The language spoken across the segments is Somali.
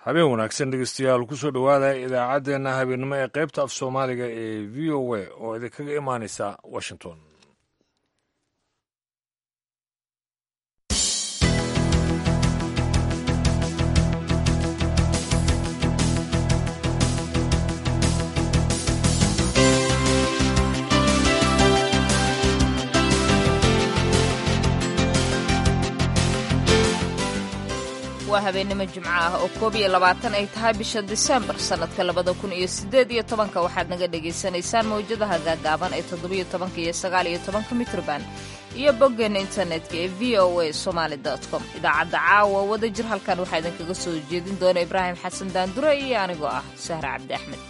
habeen wanaagsan dhegeystayaal kusoo dhowaada idaacaddeenna habeennimo ee qaybta af soomaaliga ee v o a oo idinkaga imaanaysa washington. waa habeenimo jimco ah oo 21 ay tahay bisha Diseembar sanadka 2018 waxaad naga dhageysanaysaan mawjadaha gaagaaban ee 17 iyo 19 mitrban iyo boggeena internetka ee voasomali.com. idaacadda caawa wada jir halkan waxaa idinkaga soo jeedin doona Ibraahim Xasan Daandure iyo anigoo ah Sahra Cabdi Axmed.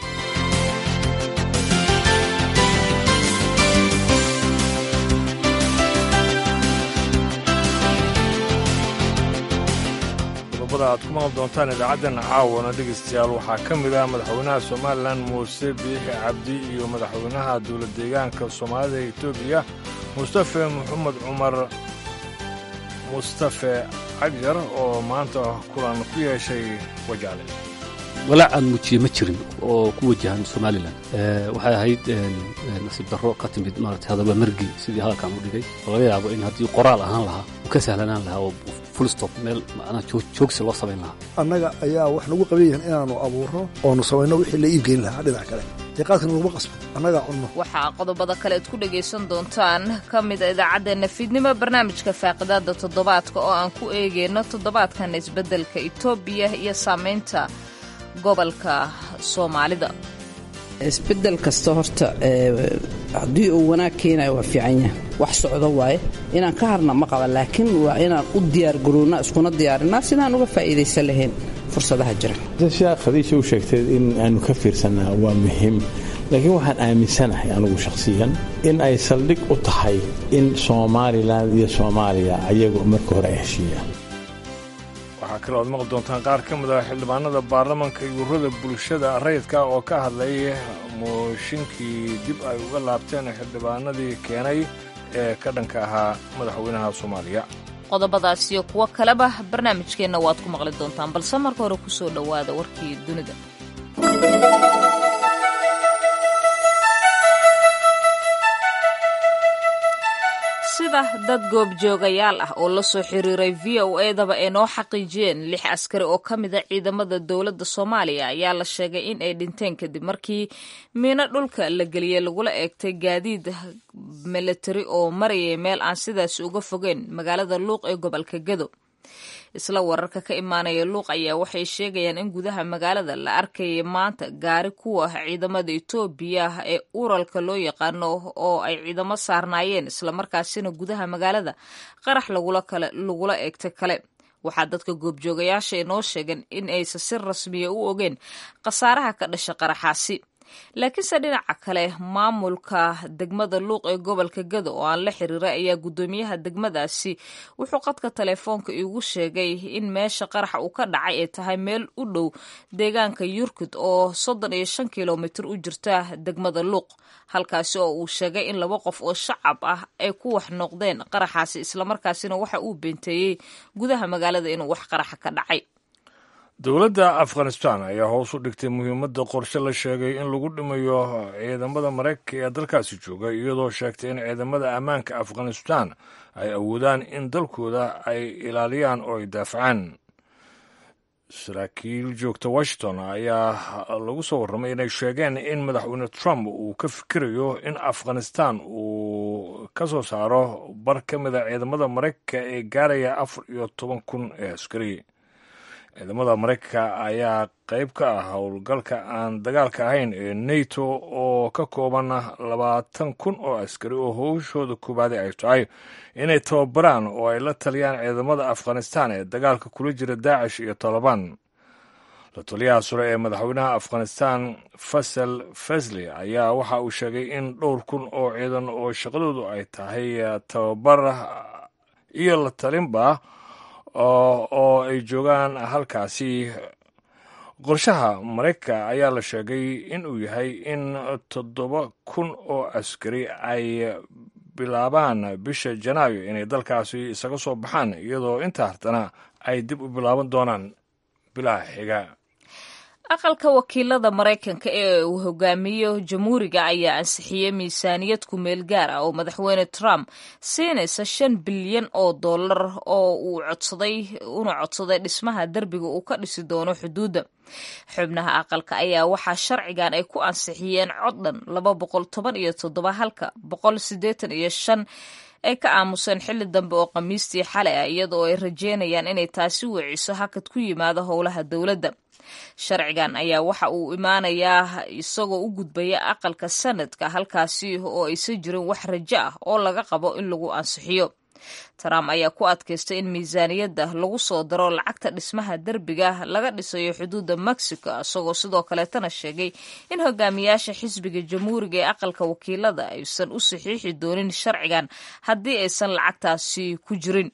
aad ku maqal doontaan idaacaddan caawana dhegaystayaal waxaa ka mid ah madaxweynaha somalilan muuse biixi cabdi iyo madaxweynaha dowlad deegaanka soomaalida ee etoobiya mustafe maxamed cumar mustafe cagjar oo maanta kulan ku yeeshay wajaale. walaac aan muujiye ma jirin oo ku wajahan somalilan waxay ahayd nasiib darro ka timid maarata hadaba margi sidii hadalkan u dhigay oo laga yaabo in haddii qoraal ahaan lahaa uu ka sahlanaan lahaa oo fulstop meel macnaa joogsi loo samayn lahaa. annaga ayaa wax nagu qabanyahan inaannu abuurno oonu samayno wixii la iibgeyn lahaa dhinac kale deeqaadkan naguma qasbo annagaa cunno. waxaa qodobada kale ad ku dhegaysan doontaan ka mida idaacaddeena fiidnimo barnaamijka faaqidaadda toddobaadka oo aan ku eegeyno toddobaadkan isbeddelka etoobiya iyo saamaynta gobolka soomaalida. isbeddel kasta horta haddii uu wanaag keenayo waa fiican yahay wax socdo waaye inaan ka harna ma qaba laakiin waa inaan u diyaargarownaa iskuna diyaarinaa sidaan uga faa'iidaysan lahayn fursadaha jira. sheekh khadiija u sheegtay in aanu ka fiirsannaa waa muhiim laakiin waxaan aaminsanahay anigu shakhsiyan in ay saldhig u tahay in somalilan iyo soomaaliya ayagu marka hore ay heshiiyaan. waxaa kale oad maqli doontaan qaar ka mid ah xildhibaanada baarlamanka iyo ururada bulshada rayidka oo ka hadlay mooshinkii dib ay uga laabteen xildhibaanadii keenay ee ka dhanka ahaa madaxweynaha soomaaliya. qodobadaas iyo kuwo kaleba barnaamijkeenna waad ku maqli doontaan balse marka hore ku soo dhowaada warkii dunida. sida dad goobjoogayaal ah oo la soo xiriiray v o a-daba ay noo xaqiijiyeen 6 askari oo ka mida ciidamada dowladda soomaaliya ayaa la sheegay in ay dhinteen kadib markii miino dhulka la geliyey lagula eegtay gaadiid milatari oo marayay meel aan sidaasi uga fogeyn magaalada luuq ee gobolka Gedo. isla wararka ka imaanaya luuq ayaa waxay sheegayaan in gudaha magaalada la arkayay maanta gaari kuwa ciidamada Itoobiya ee uralka loo yaqaano oo ay ciidamo saarnaayeen islamarkaasina gudaha magaalada qarax lagula eegtay kale. waxaa dadka goobjoogayaasha inoo sheegan in aysan si rasmiya u ogeen khasaaraha ka dhasha qaraxaasi. laakiinse dhinaca kale maamulka degmada luuq ee gobolka Gedo oo aan la xiriiray ayaa guddoomiyaha degmadaasi wuxuu qadka telefoonka igu sheegay in meesha qaraxa uu ka dhacay ay tahay meel u dhow deegaanka Yurkud oo 35 kilomitir u jirta degmada luuq halkaasi oo uu sheegay in 2 qof oo shacab ah ay ku wax noqdeen qaraxaasi islamarkaasina waxa uu beenteeyey gudaha magaalada inuu wax qaraxa ka dhacay. dowladda afghanistan ayaa hoos u dhigtay muhiimadda qorshe la sheegay in lagu dhimayo ciidamada maraykanka ee dalkaasi jooga iyadoo sheegtay in ciidamada ammaanka afghanistan ay awoodaan in dalkooda ay ilaaliyaan oo ay daafacaan. saraakiil joogta washington ayaa lagu soo warramay inay sheegeen in madaxweyne trump uu ka fikirayo in afghanistan uu ka soo saaro bar ka mida ciidamada maraykanka ee gaaraya 14,000 ee askari. ciidamada maraykanka ayaa qayb ka ah howlgalka aan dagaalka ahayn ee nato oo ka kooban 20,000 oo askari oo howshooda koobaadi ay tahay inay tababaraan oo ay la taliyaan ciidamada afghanistan ee dagaalka kula jira daacish iyo taliban. la taliyaha sare ee madaxweynaha afghanistan fasal fasli ayaa waxa uu sheegay in 2,000 oo ciidan oo shaqadoodu ay tahay tababar iyo la talinba oo ay joogaan halkaasi. qorshaha maraykanka ayaa la sheegay inuu yahay in 7,000 oo askari ay bilaabaan bisha Janaayo inay dalkaasi isaga soo baxaan iyadoo inta hartana ay dib u bilaaban doonaan bilaha xiga. aqalka wakiilada maraykanka ee uu hogaamiyo jamhuuriga ayaa ansixiyey miisaaniyad ku meel gaar ah oo madaxweyne Trump siinaysa $5 bilyan oo uu codsaday dhismaha derbiga uu ka dhisi doono xuduudda. xubnaha aqalka ayaa waxaa sharcigan ay ku ansixiyeen cod dhan 217 halka 185 ay ka aamuseen xilli dambe oo khamiistii xalay ah iyadoo ay rajeynayaan inay taasi wiciso hakad ku yimaado howlaha dowladda. sharcigan ayaa waxa uu imaanayaa isagoo u gudbaya aqalka sanadka halkaasi oo aysan jirin wax rajo ah oo laga qabo in lagu ansixiyo. Trump ayaa ku adkaystay in miisaaniyadda lagu soo daro lacagta dhismaha derbiga laga dhisayo xuduudda Mexico, isagoo sidoo kaleetana sheegay in hogaamiyaasha xisbiga jamhuuriga ee aqalka wakiilada aysan u saxiixi doonin sharcigan haddii aysan lacagtaasi ku jirin.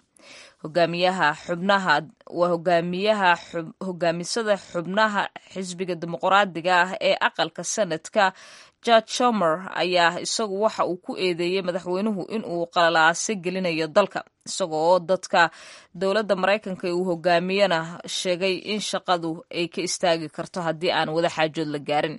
hogaamisada xubnaha xisbiga dimuqraadiga ah ee aqalka sanadka George Schumer ayaa isagu waxa uu ku eedeeyey madaxweynuhu in uu qalalaase gelinayo dalka, isagoo dadka dowladda Maraykanka uu hogaamiyana sheegay in shaqadu ay ka istaagi karto haddii aan wada xaajood la gaarin.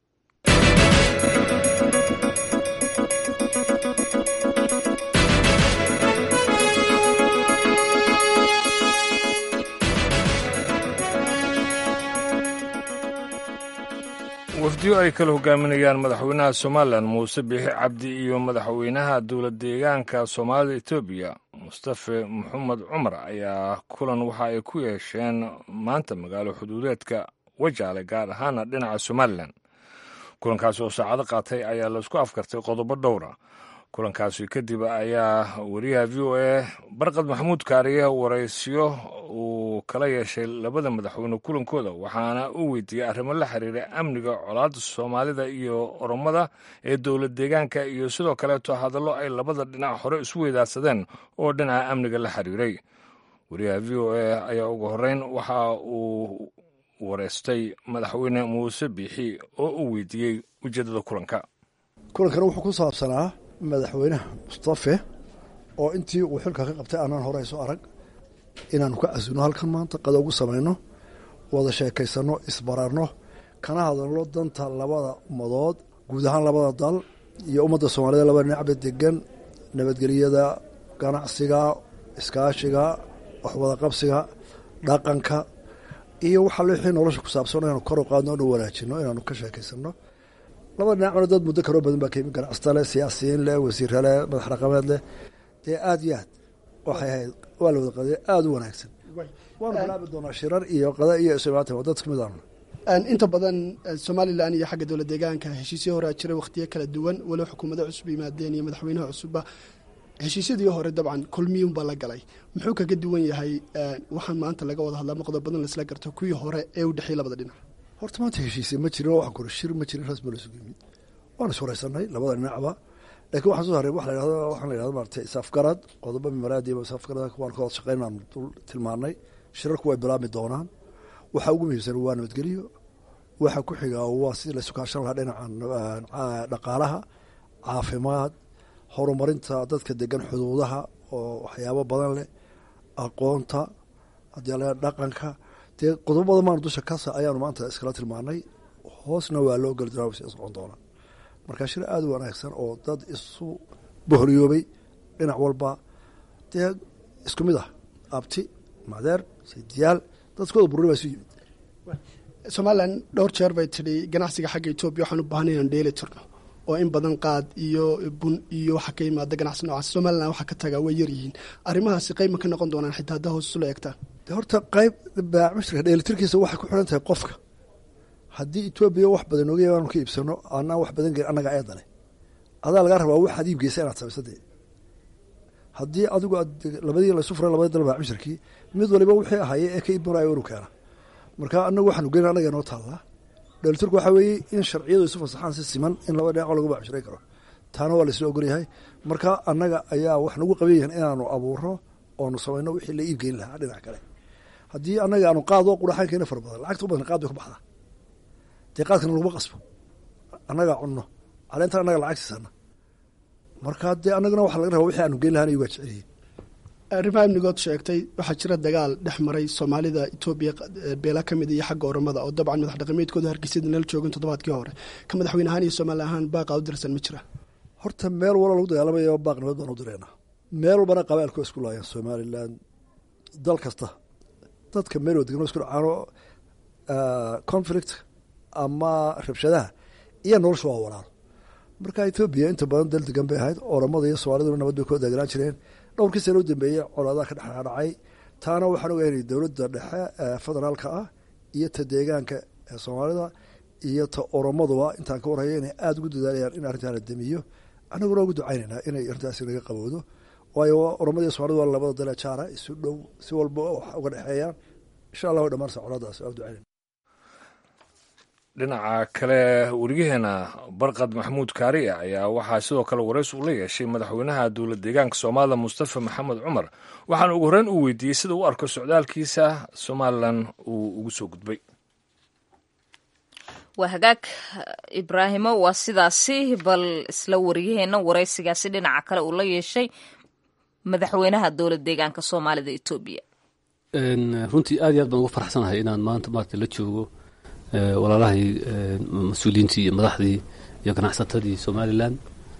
wafdiyo ay kala hogaaminayaan madaxweynaha Somaliland Muuse Biixi Cabdi iyo madaxweynaha dowlad deegaanka Soomaalida Itoobiya Mustafa Maxamed Cumar ayaa kulan waxa ay ku yeesheen maanta magaalo xuduudeedka Wajaale gaar ahaan dhinaca Somaliland. kulankaas oo saacado qaatay ayaa la isku afkartay qodobo dhowr ah. kulankaasi kadib ayaa wariyaha VOA Barqad Maxamuud Kaariye waraysiyo uu kala yeeshay labada madaxweyne kulankooda, waxaana uu weydiiyey arrimo la xiriira amniga, colaadda Soomaalida iyo Oromada ee dowlad deegaanka iyo sidoo kaleeto hadallo ay labada dhinac hore isu weydaarsadeen oo dhinaca amniga la xiriiray. wariyaha VOA ayaa ugu horreyn waxa uu wareystay madaxweyne Muuse Biixi oo uu weydiiyey ujeedada kulankana wuxuu ku saabsanaa madaxweynaha Mustafa oo intii uu xilka ka qabtay aanan hore soo arag inaanu ka casino halkan maanta qada ugu sameeyno, wada sheekaysano, isbararno, kana hadalno danta labada umadood, guud ahaan labada dal iyo ummadda Soomaalida labada dhinac degan, nabadgelyada, ganacsiga, iskaashiga, wax wada qabsiga, dhaqanka iyo waxa wixii nolosha ku saabsan inaanu kor u qaadno oo wanaajino, inaanu ka sheekaysano. labada dhinacna dad muddo karo badan baa ka yimid, ganacsato leh, siyaasiyiin leh, wasiirro leh, madax dhaqameed leh, dee aad iyo aad waxay ahayd waa la wada qaday aad u wanaagsan. waanu bilaabi doonaa shirar iyo qada iyo isumaata waa dad kamid ah. inta badan Somaliland iyo xagga dowlad deegaanka heshiisyo hore jiray waqtiyo kala duwan, walow xukuumadda cusub yimaadeen iyo madaxweynaha cusubba heshiisyadii hore dabcan kulmiyuun baa la galay. muxuu kaga duwan yahay waxaan maanta laga wada hadlaa qodob badan la isla garto kuwii hore ee u dhaxay labada dhinac? horta maanta heshiisye ma jirin, waxaan kore shir ma jirin, rasmi la isugu yimid, waan is waraysanay labada dhinacba. laakiin waxaan soo haray waxaan la yidhahdo maaragtay isafgarad, qodobo mimaraadi iyo isafgarad waan ka wada shaqeyn aan tilmaanay. shirarku way bilaabmi doonaan. waxa ugu muhiimsan waa nabadgelyo, waxa ku xiga waa sidii la isu kaashan lahaa dhinaca dhaqaalaha, caafimaad, horumarinta dadka degan xuduudaha oo waxyaabo badan leh, aqoonta, haddii la dhaqanka, dee qodobada maanu dusha kasa ayaanu maanta iskala tilmaanay. hoosna waa loo geli doonaa wasi socon doonaa. marka shir aad u wanaagsan oo dad isu bohoriyoobay dhinac walba, dee isku mid ah, abti, madeer, saydiyaal, dadkooda bururi baa isu yimid. Somaliland dhowr jeer bay tidhi ganacsiga xagga Itoobiya waxaan u baahnay inaan dheeli tirno oo in badan qaad iyo bun iyo waxa ka yimaada ganacsi noocaas. Somaliland waxa ka tagaa way yar yihiin. arrimahaasi qayb ma ka noqon doonaan xitaa hadda hoos u eegtaan? horta qayb baaxmashirka dheelitirkiisa waxay ku xiran tahay qofka. haddii Itoobiya wax badan ogeey aanu ka iibsano, aanaa wax badan geyn annaga eedane, adaa laga rabaa waxaad iibgeysa inaad samaysadee. haddii adigu labadii la isu furay labadii dal baaxmashirkii mid waliba wixii ahaaye ee ka iibmarayo inuu keena. marka annagu waxaanu geyn annaga inoo taallaa. dheelitirku waxaa weeye in sharciyadu isu fasaxaan si siman in laba dhinac lagu baaxmishiray karo, taana waa la isla ogolyahay. marka annaga ayaa wax nagu qabanyahan inaanu abuurno oonu samayno wixii la iibgeyn lahaa dhinac kale. haddii annaga aanu qaado qudhaxaan keena fara badan, lacagta u badan qaad bay ku baxdaa, dee qaadkana laguma qasbo, annagaa cunno, caleentan annaga lacag siisana. marka dee annagana waxa laga rabaa wixii aanu geyn lahaan iyagu waa jecel yihiin. arrimaha amnigood sheegtay waxaa jira dagaal dhex maray soomaalida etoobiya beela ka mid iyo xagga oromada oo dabcan madax dhaqameedkooda hargeysada nala joogin toddobaadkii hore ka madaxweyne ahaan iyo soomaali ahaan baaqa u dirsan ma jira horta meel walba lagu dagaalamayo baaq nabad baan u direynaa meel walbana qabaalku isku laayaan somalilan dal kasta dadka meel wadagano isku dhacaano conflict ama rabshadaha iyo nolosha waa walaal marka etoobiya inta badan dal degan bay ahayd oromada iyo soomaaliduna nabad bay ku deganaan jireen dhowrkii sano u dambeeyey colaadaha ka dhexdhacay taana waxaan ogaynay dowladda dhexe federaalka ah iyo ta deegaanka ee soomaalida iyo ta oromaduba intaan ka warhaya inay aada ugu dadaalayaan in arrintaa la damiyo annaguna ugu ducaynaynaa inay arrintaasi laga qabowdo waayo oromada iyo soomaalida waa labada dale jaara isu dhow si walba wax uga dhexeeyaan insha allah way dhammaanaysaa colaadaas waa ducaynayna dhinaca kale weriyaheena barqad maxamuud kaariya ayaa waxaa sidoo kale warays uu la yeeshay madaxweynaha dowlad deegaanka soomaalida mustafa maxamed cumar waxaana ugu horreyn uu weydiiyey sida u arko socdaalkiisa somalilan uu ugu soo gudbay waa hagaag ibraahimo waa sidaasi bal isla waryaheena waraysigaasi dhinaca kale uu la yeeshay madaxweynaha dowlad deegaanka soomaalida etoobiya runtii aad iyo aad baan ugu faraxsanahay inaan maanta maarata la joogo walaalahay mas-uuliyiintii iyo madaxdii iyo ganacsatadii somalilan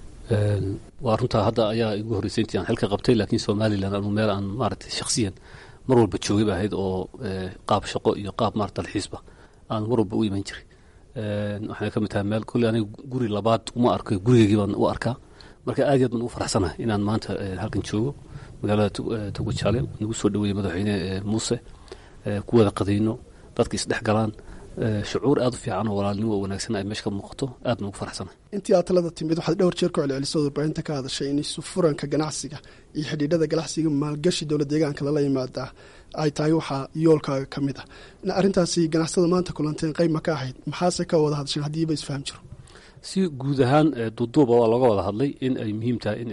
waa runtaa hadda ayaa igu horreysay intii aan xilka qabtay laakiin somalilan anu meel aan maaragtay shakhsiyan mar walba joogay ba ahayd oo qaab shaqo iyo qaab maarata dalxiisba aan mar walba u iman jiray waxay ka mid tahay meel kolley aniga guri labaad uma arko gurigeygii baan u arkaa marka aad iyo aad baan ugu faraxsanahay inaan maanta halkan joogo magaalada Tugujaale nagu soo dhaweeyay madaxweyne Muuse ku wada qadayno dadka isdhex galaan shucuur aad u fiican oo walaalnimo wanaagsan ay meesha ka muuqato aad ugu faraxsanahay intii aad talada timid waxaad dhowr jeer ku celcelisay warbaahinta ka hadashay in furanka ganacsiga iyo xidhiidhada ganacsiga maalgashi dowlad deegaanka lala yimaada ay tahay waxaa yoolkaaga ka mid ah arrintaasi ganacsada maanta kulanteen qayb ma ka ahayd maxaase ka wada hadasheen haddiiba isfaham jiro si guud ahaan duuduuba waa looga wada hadlay in ay muhiim tahay in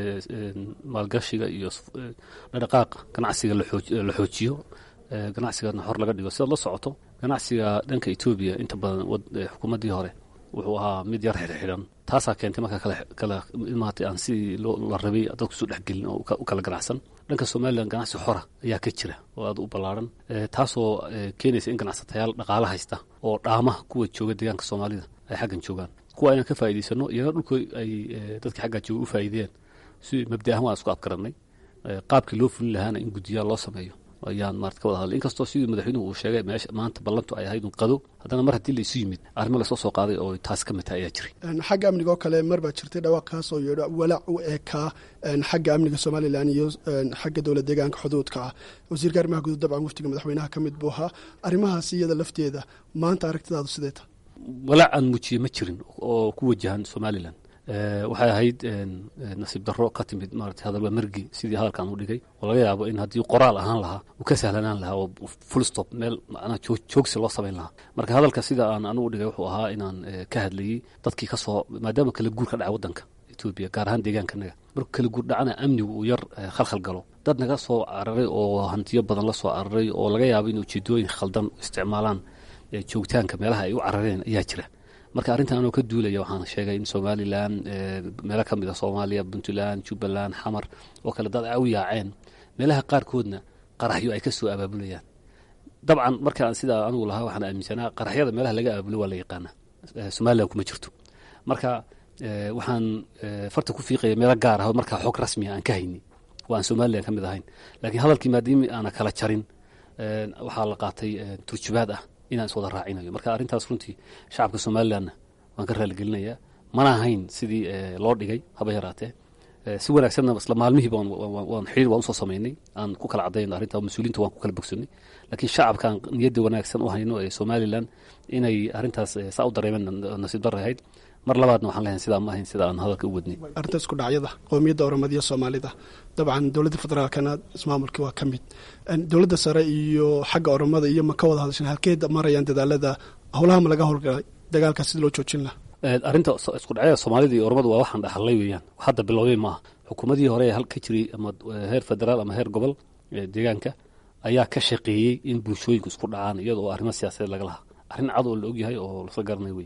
maalgashiga iyo dhaqaaqa ganacsiga la xoojiyo ganacsigana hor laga dhigo sidaad la socoto ganacsiga dhanka Ethiopia inta badan xukuumadii hore wuxuu ahaa mid yar xidhan taasaa keentay marka kala imaatay aan si la rabay dadku soo dhexgelin oo u kala ganacsan dhanka Soomaaliland ganacsi xora ayaa ka jira oo aad u ballaaran taasoo keenaysa in ganacsatayaal dhaqaale haysta oo dhaamaha kuwa jooga deegaanka Soomaalida ay xaggan joogaan kuwa ayaan ka faa'iideysano iyagoo dhulka ay dadka xagga jooga u faa'iideen si mabda'ahan waan isku afkaranay qaabkii loo fulin lahaana in guddiyaal loo sameeyo ayaan maarta ka wada hadlay inkastoo sidii madaxweynuhu uu sheegay meesha maanta ballantu ay ahayd un qado haddana mar haddii la isu yimid arrimo lasoo soo qaaday oo taas ka mid tahay ayaa jiray xagga amniga oo kale mar baa jirtay dhawaaq kaasoo yeedho walaac u eekaa xagga amniga somalilan iyo xagga dowlad deegaanka xuduudka ah wasiirka arrimaha guud dabcan waftiga madaxweynaha ka mid buu ahaa arrimahaasi iyada lafteeda maanta aragtidaadu sidee tahay walaac aan muujiye ma jirin oo ku wajahan somalilan waxay ahayd nasiib darro ka timid maarata hadalba margi sidii hadalkan u dhigay oo laga yaabo in haddii qoraal ahaan lahaa uu ka sahlanaan lahaa oo full stop meel macnaha joogsi loo samayn lahaa marka hadalka sida aan anigu dhigay wuxuu ahaa inaan ka hadlayay dadkii ka soo maadaama kala guur ka dhacay waddanka Ethiopia gaar ahaan deegaankanaga markuu kala guur dhacana amnigu uu yar khalkhal galo dad naga soo cararay oo hantiyo badan la soo cararay oo laga yaabo in ujeedooyin khaldan isticmaalaan joogitaanka meelaha ay u carareen ayaa jira marka arrintan anoo ka duulaya waxaan sheegay in Somaliland meelo ka mid ah Soomaaliya Puntland Jubbaland Xamar oo kale dad ay u yaaceen meelaha qaarkoodna qaraxyo ay ka soo abaabulayaan dabcan marka aan sida anigu lahaa waxaan aaminsanaa qaraxyada meelaha laga abaabulo waa la yaqaana Somaliland kuma jirto marka waxaan farta ku fiiqay meelo gaar ah marka xog rasmi ah aan ka haynin waan Somaliland ka mid ahayn laakiin hadalkii maadaama aan kala jarin waxaa la qaatay turjubaad ah inaan iswada raacinayo marka arrintaas runtii shacabka Somaliland waan ka raaligelinayaa mana ahayn sidii loo dhigay haba yaraatee si wanaagsanna isla maalmihii waan xiriir waan usoo samaynay aan ku kala cadayno arrinta mas-uuliyiinta waan ku kala bogsanay laakiin shacabkaan niyadda wanaagsan u hayno ee Somaliland inay arrintaas saa u dareemeen nasiib darro ahayd mar labaadna waxaan leeyahay sidaa ma ahayn sida aan hadalka u wadnay arrintaas ku dhacyada qowmiyadda Oromada Soomaalida dabcan dowladda federaalkana ismaamulkii waa ka mid dowladda sare iyo xagga Oromada iyo ma ka wada hadashan halkeed marayaan dadaalada howlaha ma laga howlgalay dagaalka sida loo joojin lahaa arrinta isku dhacyada Soomaalida iyo Oromada waa waxaan dhaxalay weeyaan hadda bilowday maaha xukuumadii hore ee halka jiray ama heer federaal ama heer gobol deegaanka ayaa ka shaqeeyay in bulshooyinku isku dhacaan iyadoo arrimo siyaasadeed laga lahaa arrin cad oo la ogyahay oo la garanay weey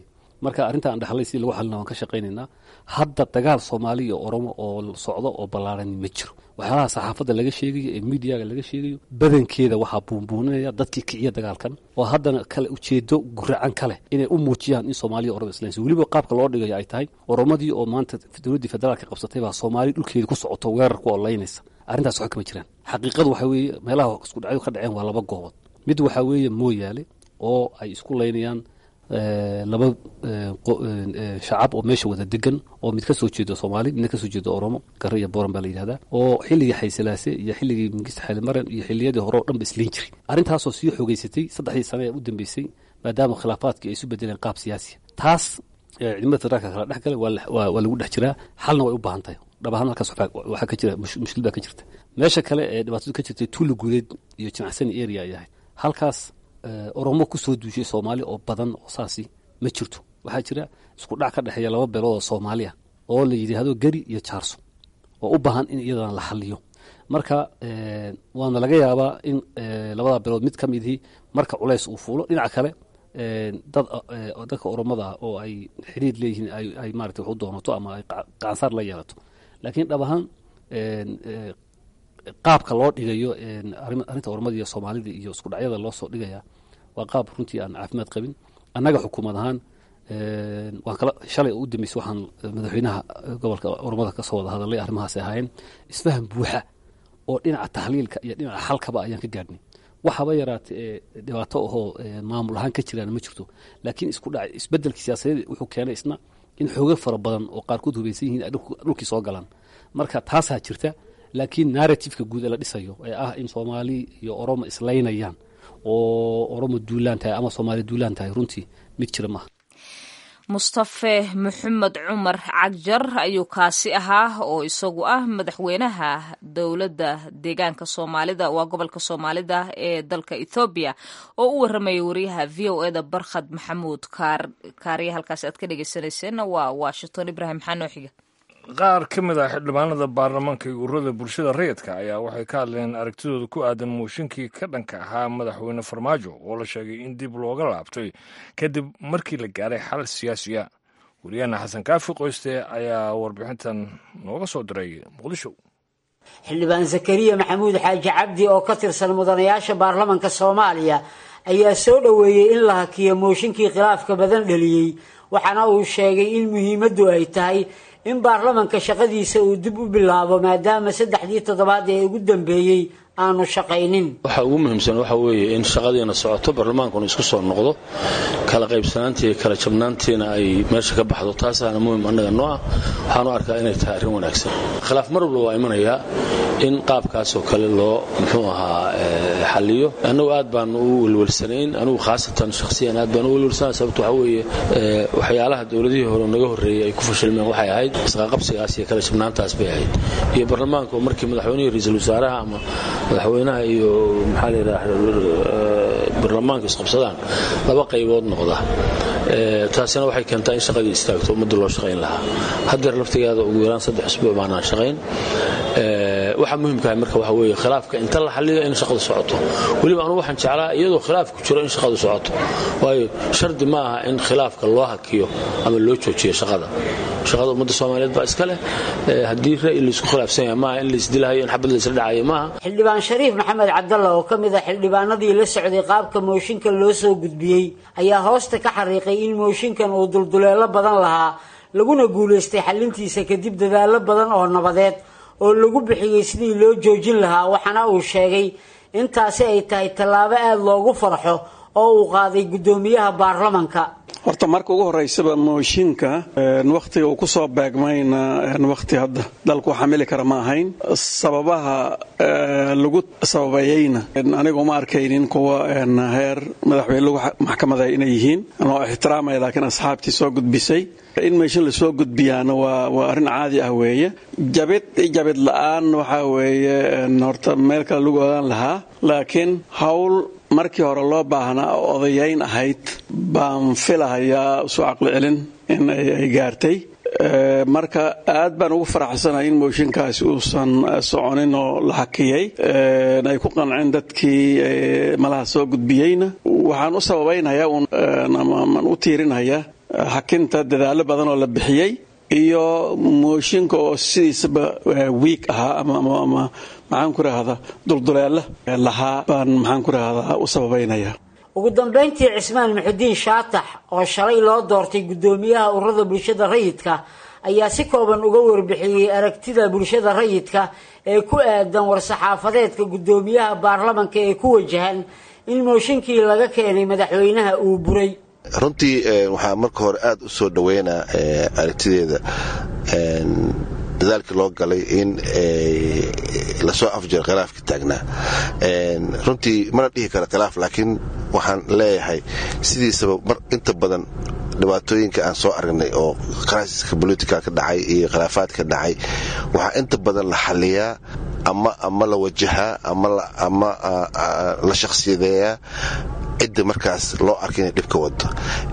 marka arrintaan dhaxlay si lagu xalina waan ka shaqaynaynaa hadda dagaal Soomaali iyo Oromo oo socdo oo ballaaran ma jiro waxyaalaha saxaafadda laga sheegayo ee miidiyaga laga sheegayo badankeeda waxaa buunbuunaya dadkii kiciya dagaalkan oo haddana kale ujeedo guracan kale inay u muujiyaan in Soomaaliya Oromo islaansi waliba qaabka loo dhigayo ay tahay Oromadii oo maanta dowladda federaalka qabsatay baa Soomaali dhulkeeda ku socoto weerar ku olaynaysa arrintaas waxa kama jiraan xaqiiqadu waxa weeye meelaha isku dhacyo ka dhaceen waa laba goobood mid waxa weeye Mooyaale oo ay isku leynayaan laba shacab oo meesha wada degan oo mid ka soo jeedo Soomaali mid ka soo jeedo Oromo Garre iyo Booran baa la yiraahdaa oo xilligii Xaysilaase iyo xilligii Mingista Xayl Maran iyo xilliyadii hore oo dhan isliin jiray arrintaas oo sii xogeysatay 3 sano ee u dambeysay maadaama khilaafaadkii ay isu bedeleen qaab siyaasi taas ciidamada federaalka kala dhaxgalay waa lagu dhex jiraa xalna way u baahan tahay dhabahan halkaas waxa ka jira mushkil baa ka jirta meesha kale ee dhibaatada ka jirtay Tuulo Guuleed iyo Jimacsan area ay ahayd halkaas Oromo ku soo duushay Soomaali oo badan oo saasi ma jirto waxa jira isku dhac ka dhaxeeya laba beelood oo Soomaaliya oo la yiraahdo Gari iyo Jaarso oo u baahan in iyadana la xalliyo marka waana laga yaabaa in labada beelood mid ka mid marka culays uu fuulo dhinaca kale dadka Oromada oo ay xiriir leeyihiin ay maartay wax u doonato ama ay qaansaar la yeelato laakiin dhabahan qaabka loo dhigayo arrinta Oromada iyo Soomaalida iyo isku dhacyada loo soo dhigaya waa qaab runtii aan caafimaad qabin annaga xukuumad ahaan waan kala shalay u dambeysay waxaan madaxweynaha gobolka Oromada ka soo wada hadalay arrimahaas ahaayeen isfahan buuxa oo dhinaca tahliilka iyo dhinaca xalkaba ayaan ka gaadhnay waxaba yaraatay dhibaato oo maamul ahaan ka jiraan ma jirto laakiin isku dhac isbedelka siyaasadeed wuxuu keenay isna in xooga fara badan oo qaarkood hubeysan yihiin dhulkii soo galaan marka taasaa jirta laakiin narrative-ka guud la dhisayo ee ah in Soomaali iyo Oromo islaynayaan oo Oromo duulaan tahay ama Soomaali duulaan tahay runtii mid jira ma Mustafa Maxamed Cumar Cagjar ayuu kaasi ahaa oo isagu ah madaxweynaha dowladda deegaanka Soomaalida waa gobolka Soomaalida ee dalka Ethiopia oo u waramay wariyaha VOA-da Barkhad Maxamuud Kaariye halkaas aad ka dhageysanayseen waa Washington Ibrahim Xanooxiga qaar ka mid ah xildhibaanada baarlamaanka iyo ururada bulshada rayidka ayaa waxay ka hadleen aragtidooda ku aadan mooshinkii ka dhanka ahaa madaxweyne Farmaajo oo la sheegay in dib looga laabtay kadib markii la gaaray xal siyaasiya wariyahana Xasan Kaafi Qoyste ayaa warbixintan nooga soo diray Muqdisho xildhibaan Zakariya Maxamuud Xaaji Cabdi oo ka tirsan mudanayaasha baarlamaanka Soomaaliya ayaa soo dhaweeyay in la hakiyo mooshinkii khilaafka badan dhaliyay waxaana uu sheegay in muhiimaddu ay tahay in baarlamaanka shaqadiisa uu dib u bilaabo maadaama 3 toddobaad ee ugu dambeeyay aanu shaqaynin waxa ugu muhiimsan waxa weeye in shaqadeena socoto baarlamaankuna isku soo noqdo kala qaybsanaantii kala jabnaantiina ay meesha ka baxdo taasaana muhiim anaga noo ah waxaan u arkaa inay tahay arrin wanaagsan khilaaf mar walba waa imanaya in qaabkaas oo kale loo muxuu ahaa xalliyo anagu aad baan u walwalsanayn anigu khaasatan shakhsiyan aad baan u walwalsanayn sababtoo waxa weeye waxyaalaha dawladihii hore naga horeeyay ay ku fashilmeen waxay ahayd isqaqabsigaas iyo kala jabnaantaas bay ahayd iyo baarlamaanka markii madaxweynaha ra'iisul wasaaraha ama madaxweynaha iyo maxaa la yiraahdaa baarlamaanka isqabsadaan laba qaybood noqda taasina waxay keentaa in shaqadii istaagto ummadda loo shaqayn lahaa haddeer laftigeeda ugu yaraan 3 usbuuc baanaan shaqayn waxa muhiimka ah marka waxa weeye khilaafka inta la xalliyo in shaqadu socoto waliba anu waxaan jeclaa iyadoo khilaaf ku jiro in shaqadu socoto waayo shardi ma aha in khilaafka loo hakiyo ama loo joojiyo shaqada ummadda Soomaaliyeed baa iska leh haddii ra'yi la isku khilaafsan yahay ma in la isdilahayo in xabad la isla dhacayo ma xildhibaan Shariif Maxamed Cabdalla oo ka mid ah xildhibaanadii la socday qaabka mooshinka loo soo gudbiyay ayaa hoosta ka xariiqay in mooshinkan uu dulduleelo badan lahaa laguna guuleystay xalintiisa kadib dadaalo badan oo nabadeed oo lagu bixiyay sidii loo joojin lahaa waxaana uu sheegay intaasi ay tahay tallaabo aad loogu farxo oo uu qaaday gudoomiyaha baarlamaanka horta marka ugu horeysaba mooshinka waqtiga uu ku soo beegmayna waqti hadda dalku xamili kara ma ahayn sababaha lagu sababayayna anigu ma arkaynin kuwa heer madaxweyne lagu maxkamada inay yihiin anoo ixtiraamay laakiin asxaabtii soo gudbisay in meeshan la soo gudbiyaana waa arrin caadi ah weeye jabid la'aan waxa weeye horta meel kale lagu ogaan lahaa laakiin hawl markii hore loo baahnaa oo odayayn ahayd baan filahayaa soo caqli celin in ay gaartay marka aad baan ugu faraxsanahay in mooshinkaasi uusan soconin oo la hakiyay ay ku qanceen dadkii malaha soo gudbiyeyna waxaan u sababaynayaa ama u tiirinayaa hakinta dadaalo badan oo la bixiyey iyo mooshinka oo sidiisaba week ahaa ama maxaan ku rahdaa dulduleela lahaa baan maxaan ku rahdaa u sababaynaya. ugu dambeyntii Cismaan Muxudiin Shaatax oo shalay loo doortay gudoomiyaha ururada bulshada rayidka ayaa si kooban uga warbixiyay aragtida bulshada rayidka ee ku aadan war-saxaafadeedka gudoomiyaha baarlamaanka ee ku wajahan in mooshinkii laga keenay madaxweynaha uu buray. runtii waxaa marka hore aad u soo dhaweynaa aragtideeda dadaalkii loo galay in lasoo afjaro khilaafka taagnaa. runtii mana dhihi karo khilaaf, laakiin waxaan leeyahay sidiisaba mar inta badan dhibaatooyinka aan soo aragnay oo criisiska political ka dhacay iyo khilaafaadka dhacay waxaa inta badan la xaliyaa ama la wajahaa ama la shakhsiyadeeyaa cidda markaas loo arka inay dhibka wado.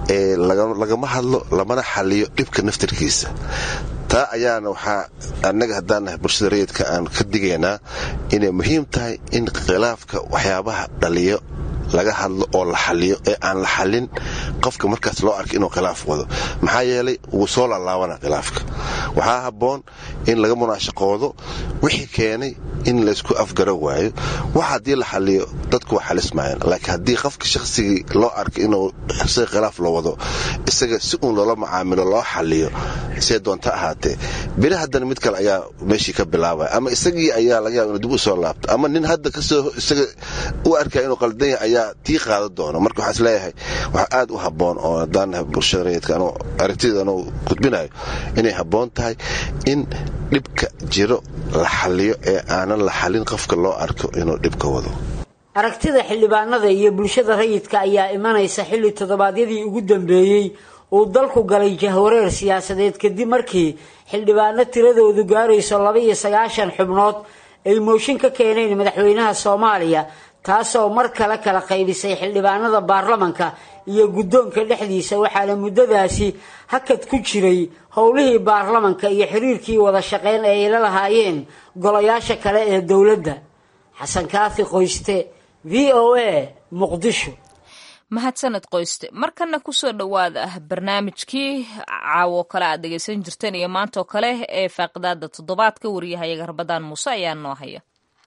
lagama hadlo lamana xaliyo dhibka naftarkiisa. taa ayaana waxaa annaga haddaan nahay bulshada rayidka aan ka digaynaa inay muhiim tahay in khilaafka waxyaabaha dhaliyo laga hadlo oo la xaliyo ee aan la xalin qofka markaas loo arka inuu khilaaf wado. maxaa yeelay wuu soo laalaabana khilaafka. waxaa habboon in laga munaashaqoodo wixii keenay in laysku afgaro waayo. wax haddii la xaliyo dadku waa xalismayaan, laakiin haddii qofka shakhsigii loo arka inuu isaga khilaaf loo wado isaga si uun loola macaamilo loo xaliyo see doonta ahaatee beri haddana mid kale ayaa meeshii ka bilaabaya ama isagii ayaa laga yaaba inuu dib u soo laabto ama nin hadda kasoo isaga u arkaya inuu qaldan yahay ayaa tii qaada doono. marka waxaa is leeyahay waxaa aad u habboon oo haddaan nahay bulshada rayidka anuu aragtida anuu gudbinayo inay habboon tahay in dhibka jiro la xaliyo ee aanan la xalin qofka loo arko inuu dhibka wado. aragtida xildhibaanada iyo bulshada rayidka ayaa imanaysa xilli toddobaadyadii ugu dambeeyey uu dalku galay jahwareer siyaasadeed kadib markii xildhibaano tiradoodu gaarayso 29 xubnood ay mooshin ka keeneen madaxweynaha Soomaaliya, taasoo mar kale kala qaybisay xildhibaanada baarlamaanka iyo guddoonka dhexdiisa. waxaana muddadaasi hakad ku jiray howlihii baarlamaanka iyo xiriirkii wada shaqeyn ay la lahaayeen golayaasha kale ee dawladda. xasan kaafi qoyste, VOA, Muqdisho. mahadsaned qoyste. markana kusoo dhawaada barnaamijkii caawo kale aad dhegaysan jirteen iyo maantoo kale ee faaqidaada toddobaadka. wariyahayaga Rabadaan Muuse ayaa noo haya.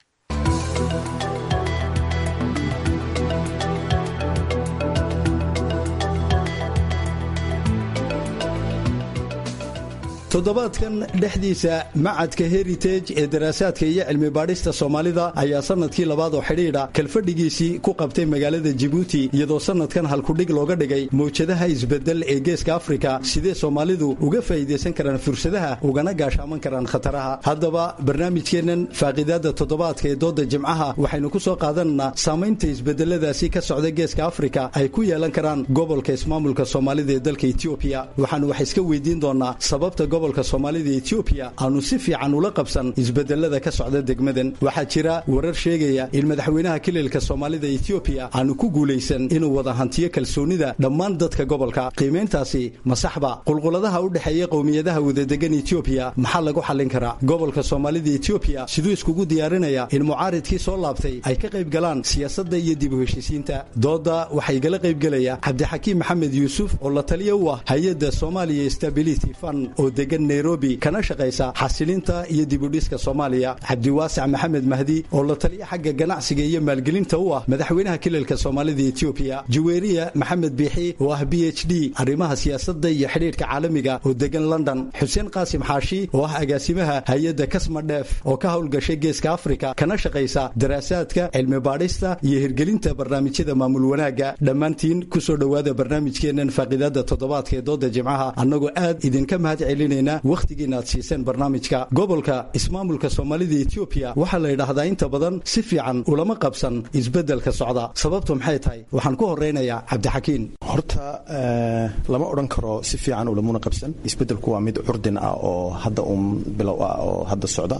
toddobaadkan dhexdiisa macadka heritage ee daraasaadka iyo cilmi baadhista Soomaalida ayaa sanadkii labaad oo xidhiidha kalfadhigiisii ku qabtay magaalada Djibouti, iyadoo sanadkan halkudhig looga dhigay mowjadaha isbedel ee geeska Afrika, sidee Soomaalidu uga faa'iideysan karaan fursadaha ugana gaashaaman karaan khataraha. haddaba barnaamijkeennan faaqidaada toddobaadka ee dooda Jimcaha waxaynu ku soo qaadanaa saamaynta isbedeladaasi ka socda geeska Afrika ay ku yeelan karaan gobolka ismaamulka Soomaalida ee dalka Ethiopia. waxaanu wax iska weydiin doonaa sababta gobolka Soomaalida ee Ethiopia aanu si fiican ula qabsan isbedelada ka socda degmadan. waxaa jira warar sheegaya in madaxweynaha kililka Soomaalida ee Ethiopia aanu ku guuleysan inuu wada hantiyo kalsoonida dhammaan dadka gobolka. qiimeyntaasi ma saxba? qulquladaha u dhaxeeya qowmiyadaha wada degan Ethiopia maxaa lagu xallin karaa? gobolka Soomaalida ee Ethiopia sidoo iskugu diyaarinaya in mucaaridkii soo laabtay ay ka qayb galaan siyaasadda iyo dib u heshiisiinta. dooda waxay gala qayb galaya Cabdixakiim Maxamed Yuusuf oo la taliye u ah hay'adda Somalia Stability Fund oo degan Nairobi kana shaqeysa xasilinta iyo dib u dhiska Soomaaliya. Cabdiwaasac Maxamed Mahdi oo la taliye xagga ganacsiga iyo maalgelinta u ah madaxweynaha kililka Soomaalida ee Ethiopia. Juweeriya Maxamed Biixi oo ah PhD arrimaha siyaasadda iyo xiriirka caalamiga oo degan London. Xuseen Qaasim Xaashi oo ah agaasimaha hay'adda Kasma Dheef oo ka howlgashay geeska Afrika kana shaqeysa daraasaadka cilmi baadhista iyo hirgelinta barnaamijyada maamul wanaaga. dhammaantiin ku soo dhawaada barnaamijkeennan faaqidaada toddobaadka ee dooda Jimcaha. annagoo aad idinka mahad celinayna waqtigiina aad siiseen barnaamijka. gobolka ismaamulka Soomaalida Ethiopia waxaa la yidhaahdaa inta badan si fiican ulama qabsan isbedelka socda. sababtu maxay tahay? waxaan ku horeynayaa Cabdixakiin. horta lama odhan karo si fiican ulamuna qabsan. isbedelku waa mid curdin ah oo hadda bilow ah oo hadda socda.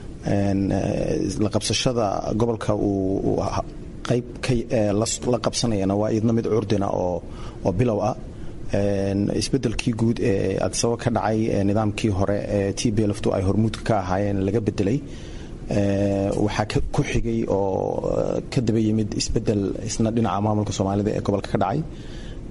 la qabsashada gobolka uu qayb la qabsanayana waa idna mid curdina oo bilow ah. isbedelkii guud ee adsabo ka dhacay nidaamkii hore ee TPLF ay hormuudka ka ahaayeen laga bedelay. waxaa ku xigay oo ka daba yimid isbedel isna dhinaca maamulka Soomaalida ee gobolka ka dhacay.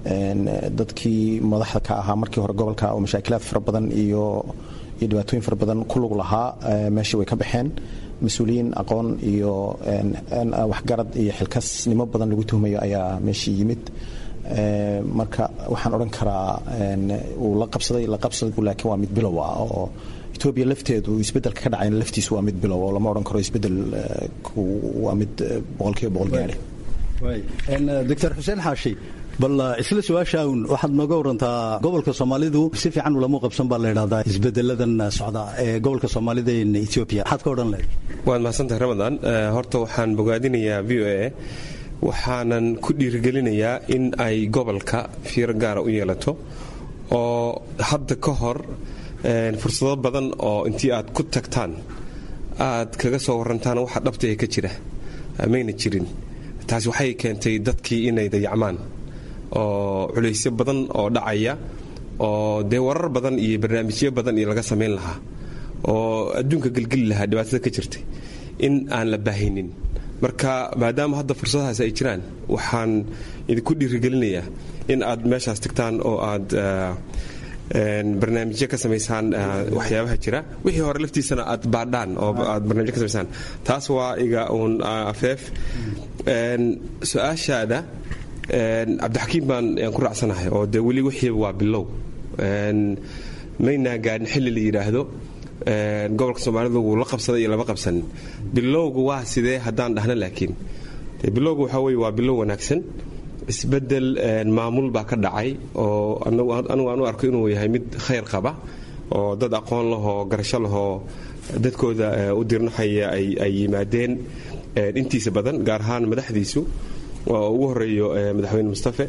dadkii madaxda ka ahaa markii hore gobolka oo mashaakilaad fara badan iyo dhibaatooyin fara badan ku lug lahaa meeshii way ka baxeen mas-uuliyiin aqoon iyo waxgarad iyo xilkasnimo badan lagu tuhmayo ayaa meeshii yimid marka waxaan odhan karaa uu la qabsaday laakiin waa mid bilow ah oo Ethiopia lafteedu isbedelka ka dhacayna laftiisu waa mid bilow oo lama odhan karo isbedel waa mid 100% gaari Dr. Xuseen Xaashi bal isla su'aashaan waxaad nooga warantaa gobolka Soomaalidu si fiican ula muuqabsan baa la yiraahdaa isbedeladan socda ee gobolka Soomaalida ee Ethiopia waxaad ka oran lahayd waad mahadsantahay Ramadan horta waxaan bogaadinayaa VOA waxaanan ku dhiirigelinayaa in ay gobolka fiir gaar u yeelato oo hadda ka hor fursado badan oo intii aad ku tagtaan aad kaga soo warantaan waxa dhabta ee ka jira amayna jirin taasi waxay keentay dadkii inay dayacmaan oo culaysyo badan oo dhacaya oo dee warar badan iyo barnaamijyo badan iyo laga samayn lahaa oo adduunka gelgeli lahaa dhibaatada ka jirtay in aan la baahinin marka maadaama hadda fursadahaas ay jiraan waxaan idinku dhiirigelinayaa in aad meeshaas tagtaan oo aad barnaamijyo ka samaysaan waxyaabaha jira wixii hore laftiisana aad baadhaan oo aad barnaamijyo ka samaysaan taas waa iga uun afeef su-aashaada cabdixakiim baan ku raacsanahay oo dee weli wixii waa bilow maynaa gaadhin xilli la yidhaahdo gobolka Soomaalidu wuu la qabsaday iyo laba qabsanin bilowgu waa sidee haddaan dhahna laakiin bilowgu waxa weeye waa bilow wanaagsan isbedel maamul baa ka dhacay oo anigu aan u arko inuu yahay mid khayr qaba oo dad aqoon leh oo garasho leh oo dadkooda u dirnaxaya ay yimaadeen intiisa badan gaar ahaan madaxdiisu waa ugu horeeyo madaxweyne Mustafa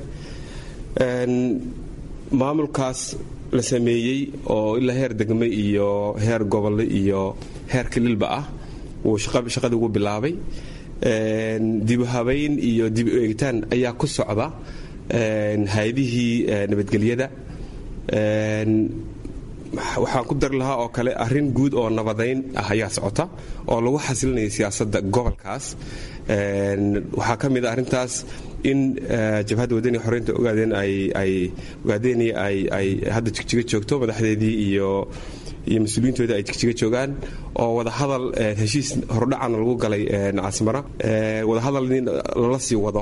maamulkaas la sameeyay oo ilaa heer degme iyo heer gobol iyo heer kililba ah uu shaqada ugu bilaabay dib u habeyn iyo dib u eegitaan ayaa ku socda hay'adihii nabadgelyada waxaan ku dari lahaa oo kale arrin guud oo nabadeyn ah ayaa socota oo lagu xasilinaya siyaasadda gobolkaas waxaa ka mid ah arrintaas in jabhadda wadani xoreynta ogaadeen ay ogaadeeni ay hadda jigjiga joogto madaxdeedii iyo mas-uuliyiintooda ay jigjiga joogaan oo wadahadal heshiis hordhacana lagu galay caasimara wadahadal lala sii wado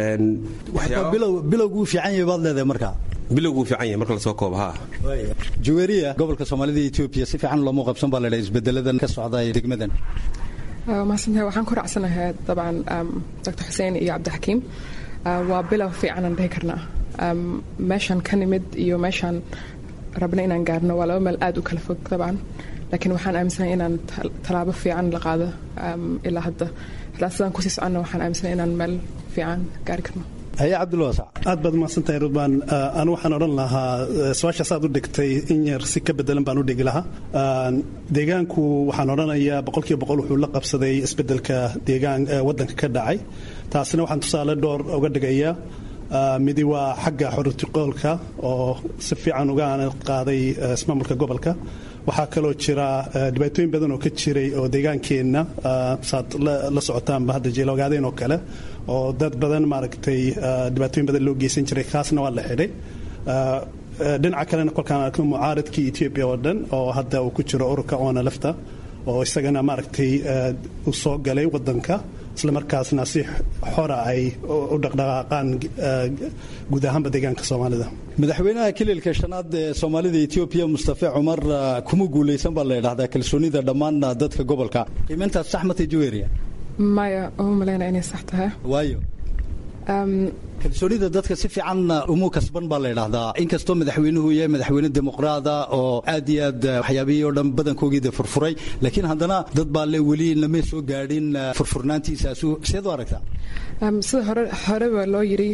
bilowgu fiican yahay baad leedahay markaa bilowgu fiican yahay marka la soo koobo haa Juweeriya gobolka Soomaalida ee Ethiopia si fiican loo muuqabsan baa leedahay isbedeladan ka socda ee degmadan maasantahay waxaan ku raacsanahay dabcan Dr. Xuseen iyo Cabdixakiim waa bilow fiican aan dhihi karnaa meeshan ka nimid iyo meeshan rabna inaan gaarno waa laba meel aad u kala fog dabcan laakiin waxaan aaminsanahay inaan talaabo fiican la qaado ilaa hadda sidaan kusii soconno waxaan aaminsanahay inaan meel fiican gaari karno haya cabdulwaasac aad baad mahadsantahay rudbaan anu waxaan odhan lahaa su-aashaas aad u dhigtay in yar si ka bedelan baan u dhigi lahaa deegaanku waxaan odhanayaa 100% wuxuu la qabsaday isbedelka waddanka ka dhacay taasina waxaan tusaale dhowr uga dhigayaa midi waa xagga xorriyadqowlka oo si fiican uga qaaday ismaamulka gobolka waxaa kaloo jira dhibaatooyin badan oo ka jiray oo deegaankeenna saad la socotaanba hadda jeeloogaadeen oo kale oo dad badan maaragtay dhibaatooyin badan loo geysan jiray kaasna waa la xidhay dhinaca kalena kolkaan arko mucaaradkii Ethiopia oo dhan oo hadda uu ku jiro ururka oona lafta oo isagana maaragtay u soo galay waddanka isla markaasna si xora ay u dhaqdhaqaaqaan guud ahaanba deegaanka Soomaalida madaxweynaha kililka shanaad ee Soomaalida Ethiopia Mustafa Umar kuma guuleysan baa la yiraahdaa kalsoonida dhammaan dadka gobolka qiimayntaas saxmatay Juweeriya maya oo maleena inay sax tahay waayo kalsoonida dadka si fiican umu kasban baa la yiraahdaa inkastoo madaxweynuhu yahay madaxweyne dimuqraada oo aad iyo aad waxyaabihii oo dhan badankoogida furfuray laakiin haddana dad baa le weli lama soo gaadhin furfurnaantiisaasu seed u aragtaa sida horeba loo yiri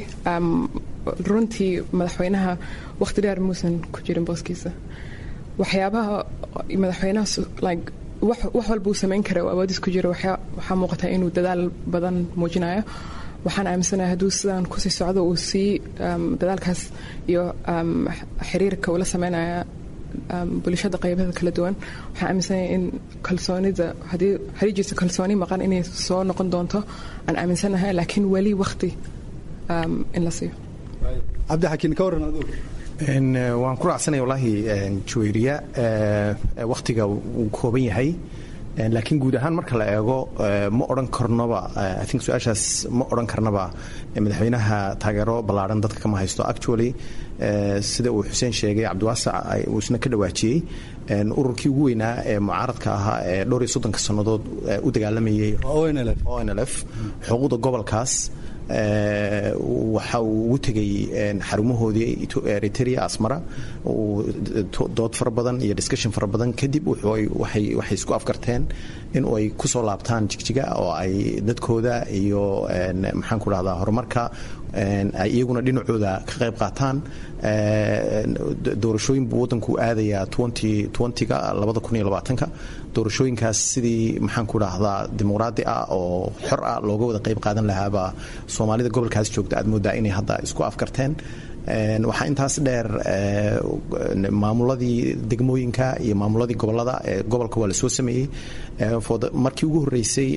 runtii madaxweynaha waqti dheer muusan ku jirin booskiisa waxyaabaha madaxweynaha wax walba uu samayn kara oo awoodiis ku jira waxaa muuqata inuu dadaal badan muujinayo waxaan aaminsanahay hadduu sidaan kusii socdo uu sii dadaalkaas iyo xiriirka ula sameynaya bulshada qaybaha kala duwan waxaan aaminsanahay in kalsoonida haddii jirto kalsooni maqan inay soo noqon doonto aan aaminsanahay laakiin weli waqti in la siiyo cabdixakiin ka waran aduu waan ku raacsanaya wallaahi juwayriya wakhtiga wuu kooban yahay laakiin guud ahaan marka la eego ma odhan karnoba I think su-aashaas ma odhan karnaba madaxweynaha taageero ballaadhan dadka kama haysto actually sida uu xuseen sheegay cabdiwaasac uu isna ka dhawaajiyey ururkii ugu weynaa ee mucaaradka ahaa ee dhowr iyo 30 sannadood u dagaalamayay ONLF xuquuqda gobolkaas waxa uu ugu tegay xarumahoodii Eritrea Asmara dood fara badan iyo discussion fara badan kadib waxay isku afkarteen in ay ku soo laabtaan jigjiga oo ay dadkooda iyo maxaan ku rahdaa horumarka ay iyaguna dhinacooda ka qayb qaataan doorashooyin buu wadanku aadayaa 2020ga 2020ka doorashooyinkaas sidii maxaan ku rahdaa dimuqraadi ah oo xor ah looga wada qayb qaadan lahaaba Soomaalida gobolkaas joogta aad moodaa inay hadda isku afkarteen waxaa intaas dheer maamuladii degmooyinka iyo maamuladii gobolada gobolka waa la soo sameeyey markii ugu horeysay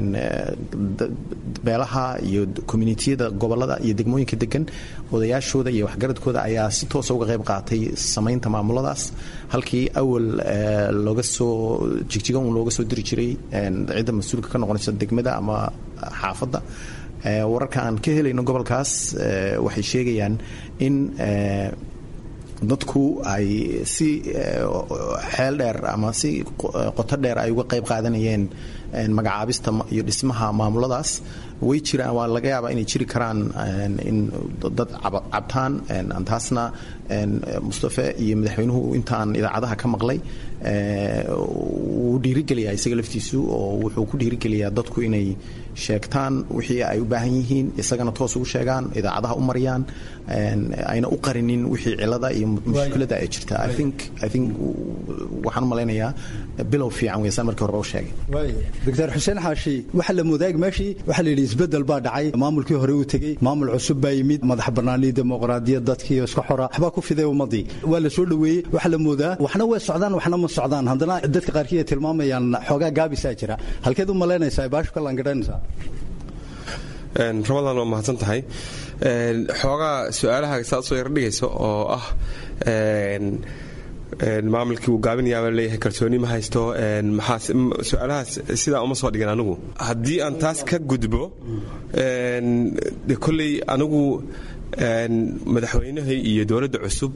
beelaha iyo communitiyada gobolada iyo degmooyinka degan odayaashooda iyo waxgaradkooda ayaa si toos uga qayb qaatay samaynta maamuladaas halkii awal looga soo jigjiga looga soo diri jiray cidda mas-uulka ka noqonaysa degmada ama xaafadda wararka aan ka helayno gobolkaas waxay sheegayaan in dadku ay si xeel dheer ama si qoto dheer ay uga qayb qaadanayeen magacaabista iyo dhismaha maamuladaas way jiraan waa laga yaabaa inay jiri karaan in dad cabtaan taasna Mustafa iyo madaxweynuhu intaan idaacadaha ka maqlay wuu dhiirigeliyaa isaga laftiisu oo wuxuu ku dhiirigeliyaa dadku inay sheegtaan wixii ay u baahan yihiin isagana toos ugu sheegaan idaacadaha u mariyaan ayna u qarinin wixii cilada iyo mushkilada ay jirta I think waxaan malaynayaa bilow fiican weeysan markii hore u sheegay Dr. Xuseen Xaashi waxa la mudaag meeshii waxa la yiri isbedel baa dhacay maamulkii hore uu tagay maamul cusub baa yimid madax banaanida dimuqraadiyadda dadkii isku xora waxba ku fiday ummadii waa la soo dhaweeyay waxa la mudaa waxna way socdaan waxna ma socdaan haddana dadka qaarkii tilmaamayaan xogaa gaabisa jira halkeed u malaynaysaa baashu ka langadhanaysaa Ramadan waa mahadsan tahay xogaa su'aalaha saad soo yar dhigayso oo ah maamulkii uu gaabinayaa leeyahay kalsooni ma haysto su'aalahaas sidaa uma soo dhigin anigu haddii aan taas ka gudbo kolley anigu madaxweynaha iyo dowladda cusub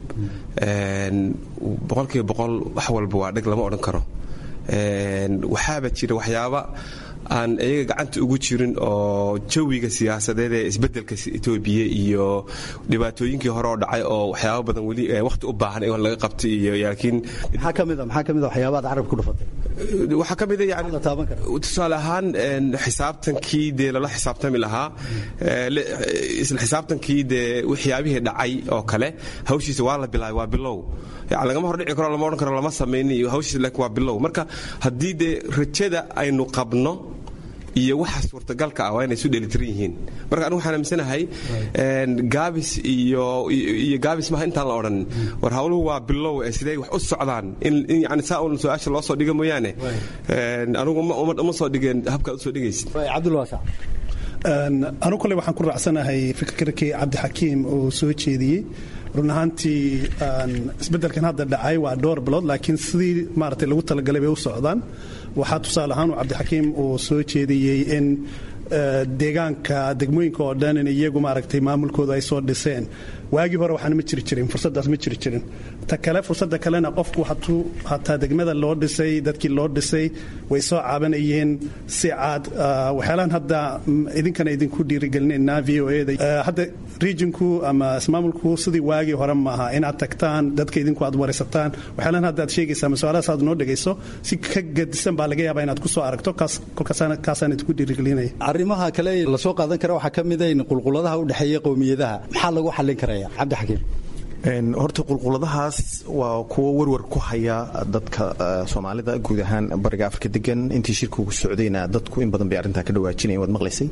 100% wax walba waa dhig lama odhan karo waxaaba jira waxyaaba aan iyaga gacanta ugu jirin oo jawiga siyaasadeed ee isbedelka Itoobiya iyo dhibaatooyinkii hore oo dhacay oo waxyaabo badan wali waqti u baahan in laga qabto iyo laakiin maxaa kamid ah waxyaabaha carab ku dhufatay waxa kamid ah yani tusaale ahaan xisaabtankii lala xisaabtami lahaa isla xisaabtankii waxyaabihii dhacay oo kale hawshiisa waa la bilaabay waa bilow yani lagama hor dhici karo lama odhan karo lama sameeyay hawshiisa laakiin waa bilow marka haddii rajada aynu qabno iyo waxa suurtagalka ah waa inay isu dheelitiran yihiin marka anigu waxaan aaminsanahay gaabis iyo gaabis ma intaan la odhan war hawluhu waa bilow sidee wax u socdaan in yani saa uu su'aasha loo soo dhigo mooyaane anigu uma soo dhigeen habka u soo dhigaysid Cabdul Waasa anigu kale waxaan ku raacsanahay fikirkii Cabdixakiim oo soo jeediyay run ahaantii isbedelkan hadda dhacay waa dhowr bilood laakiin sidii maaragtay lagu talagalay bay u socdaan waxaa tusaale ahaan Cabdixakiim uu soo jeediyey in deegaanka degmooyinka oo dhan in iyagu maaragtay maamulkooda ay soo dhiseen waagii hore waxaan ma jiri jirin fursadaas ma jiri jirin ta kale fursadda kalena qofku hataa degmada loo dhisay dadkii loo dhisay way soo caabanayeen si caad waxyaalaan hadda idinkana idinku dhiirigelinayna VOA-da hadda regionku ama ismaamulku sidii waagii hore maaha inaad tagtaan dadka idinku aad waraysataan waxyaalaan hadda aad sheegaysaa mas'aalahaas aad noo dhegayso si ka gadisan baa laga yaabaa inaad ku soo aragto kaasaan idinku dhiirigelinaya arrimaha kale la soo qaadan kara waxaa ka mid ah in qulquladaha u dhexeeya qowmiyadaha maxaa lagu xallin karaya Cabdixakiim horta qulquladahaas waa kuwa warwar ku haya dadka Soomaalida guud ahaan bariga Afrika degan intii shirku ugu socdayna dadku in badan bay arrinta ka dhawaajinayeen wad maqlaysay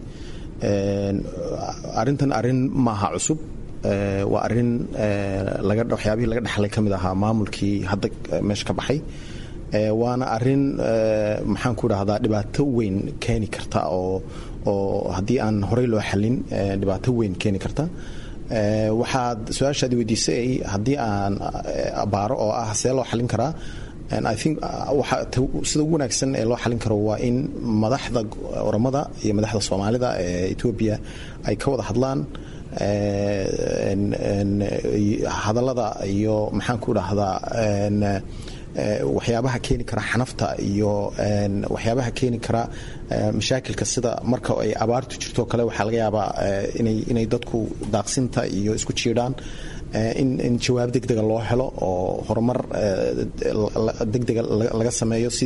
arrin maaha cusub waa arrin waxyaabihii laga dhaxlay ka mid ahaa maamulkii hadda meesha ka baxay waana arrin maxaan ku dhahdaa dhibaato weyn keeni karta oo haddii aan horey loo xallin dhibaato weyn keeni karta waxaad su-aashaad weydiisay haddii aan baaro oo ah see loo xalin karaa I think sida ugu wanaagsan ee loo xalin karo waa in madaxda oromada iyo madaxda soomaalida ee Ethiopia ay ka wada hadlaan hadallada iyo maxaan ku dhahdaa waxyaabaha keeni kara xanafta iyo waxyaabaha keeni kara mashaakilka sida marka ay abaartu jirto kale waxaa laga yaabaa inay dadku daaqsinta iyo isku jiidhaan in jawaab degdega loo helo oo horumar degdega laga sameeyo si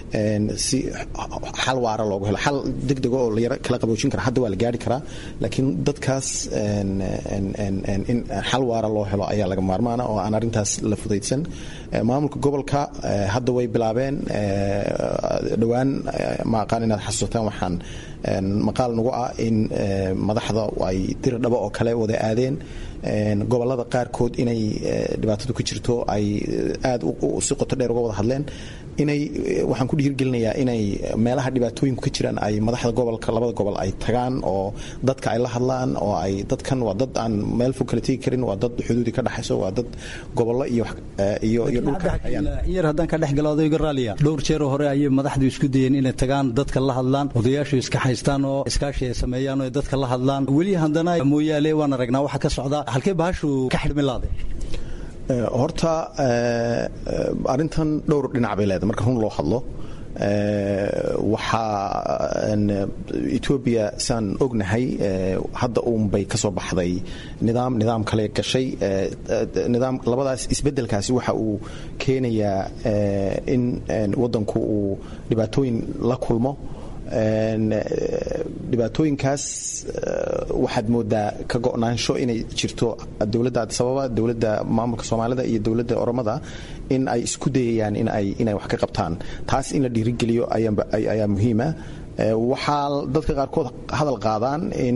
xal waara loogu helo xal degdega oo la kala qaboojin kara hadda waa la gaari karaa laakiin dadkaas in xal waara loo helo ayaa laga maarmaana oo aan arrintaas la fudaydsan maamulka gobolka hadda way bilaabeen dhowaan ma aqaan inaad xasuusataan waxaan maqaal nagu ah in madaxda ay dirdhabo oo kale wada aadeen gobolada qaarkood inay dhibaatadu ka jirto ay aad si qoto dheer uga wada hadleen waxaan ku dhiirigelinayaa inay meelaha dhibaatooyinku ka jiraan ay madaxda gobolka labada gobol ay tagaan oo dadka ay la hadlaan oo ay dadkan waa dad aan meel fog kala tegi karin waa dad xuduudi ka dhaxayso waa dad gobollo iyo dhulka yar haddaan ka dhex galo odayga raaliya dhowr jeer hore ayay madaxdu isku dayeen inay tagaan dadka la hadlaan odayaashu iska haystaan oo iskaashi ay sameeyaan oo dadka la hadlaan weli haddana mooyaale waan aragnaa waxa ka socda halkee bahashu ka xidhmilaaday horta arrintan dhowr dhinac bay leedahay marka run loo hadlo waxaa Ethiopia saan ognahay hadda bay ka soo baxday nidaam kale gashay nidaam labadaas isbedelkaasi waxa uu keenayaa in wadanku uu dhibaatooyin la kulmo dhibaatooyinkaas waxaad moodaa ka go'naansho inay jirto dowladda Addis Ababa dowladda maamulka Soomaalida iyo dowladda Oromada in ay isku dayayaan inay wax ka qabtaan taas in la dhiirigeliyo ayaa muhiima waxaa dadka qaarkood hadal qaadaan in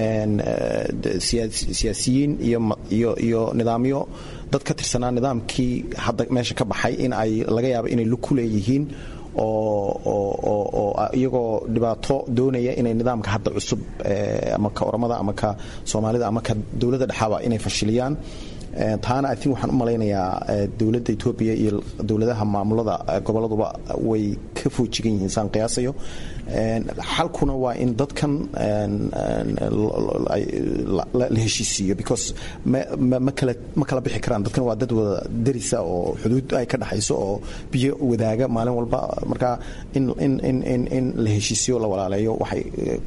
siyaasiyiin iyo nidaamyo dad ka tirsanaa nidaamkii hadda meesha ka baxay in ay laga yaabo inay ku leeyihiin oo iyagoo dhibaato doonaya inay nidaamka hadda cusub ama ka Oromada ama ka Soomaalida ama ka dowladda dhaxaba inay fashiliyaan taana I think waxaan u malaynayaa dowladda Ethiopia iyo dowladaha maamulada goboladuba way ka foojigan yihiin saan qiyaasayo xalkuna waa in dadkan la heshiisiyo because ma kala bixi karaan dadkan waa dad wada darisa oo xuduud ay ka dhaxayso oo biyo wadaaga maalin walba marka in la heshiisiyo la walaaleeyo waxay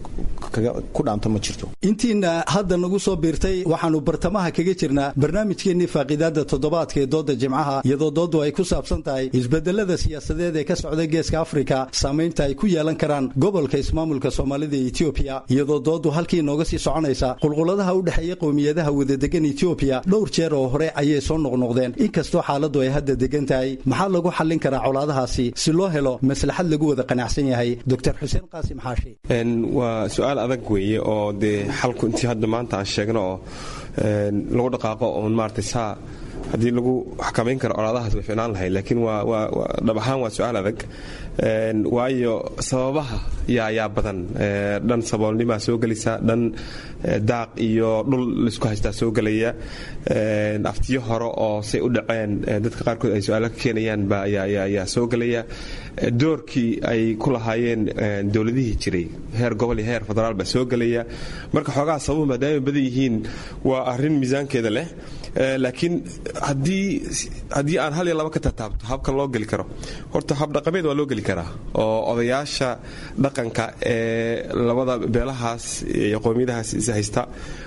ku dhaanto ma jirto intiina hadda nagu soo biirtay waxaanu bartamaha kaga jirnaa barnaamijkeennii faaqiidaada toddobaadka ee dooda jimcaha iyadoo doodu ay ku saabsan tahay isbedelada siyaasadeed ee ka socda geeska Afrika saamaynta ay ku yeelan karaan gobolka ismaamulka Soomaalida ee Ethiopia iyadoo doodu halkii nooga sii soconaysa qulquladaha u dhaxeeya qowmiyadaha wada degan Ethiopia dhowr jeer oo hore ayay soo noqnoqdeen inkastoo xaaladdu ay hadda degan tahay maxaa lagu xallin karaa colaadahaasi si loo helo maslaxad lagu wada qanacsan yahay Dr. Xuseen Qaasim Xaashi waa su'aal adag weeye oo de xalku intii hadda maanta aan sheegno oo lagu dhaqaaqo oo maartay saa haddii lagu xakamayn karo colaadahaas way fiicnaan lahayd laakiin waa dhab ahaan waa su'aal adag waayo sababaha yaa badan dhan saboolnimaa soo gelaysa dhan daaq iyo dhul laisku haystaa soo gelaya aftiyo hore oo say u dhaceen dadka qaarkood ay su'aalo ka keenayaan baa yaa soo gelaya doorkii ay ku lahaayeen dowladihii jiray heer gobol iyo heer federaal baa soo gelaya marka xoogaha sababuhu maadaama badan yihiin waa arrin miisaankeeda leh laakiin haddii aan hal iyo laba ka taataabto habkan loo geli karo horta hab dhaqameed waa loo geli karaa oo odayaasha dhaqanka ee labada beelahaas iyo qowmiyadahaas is haysta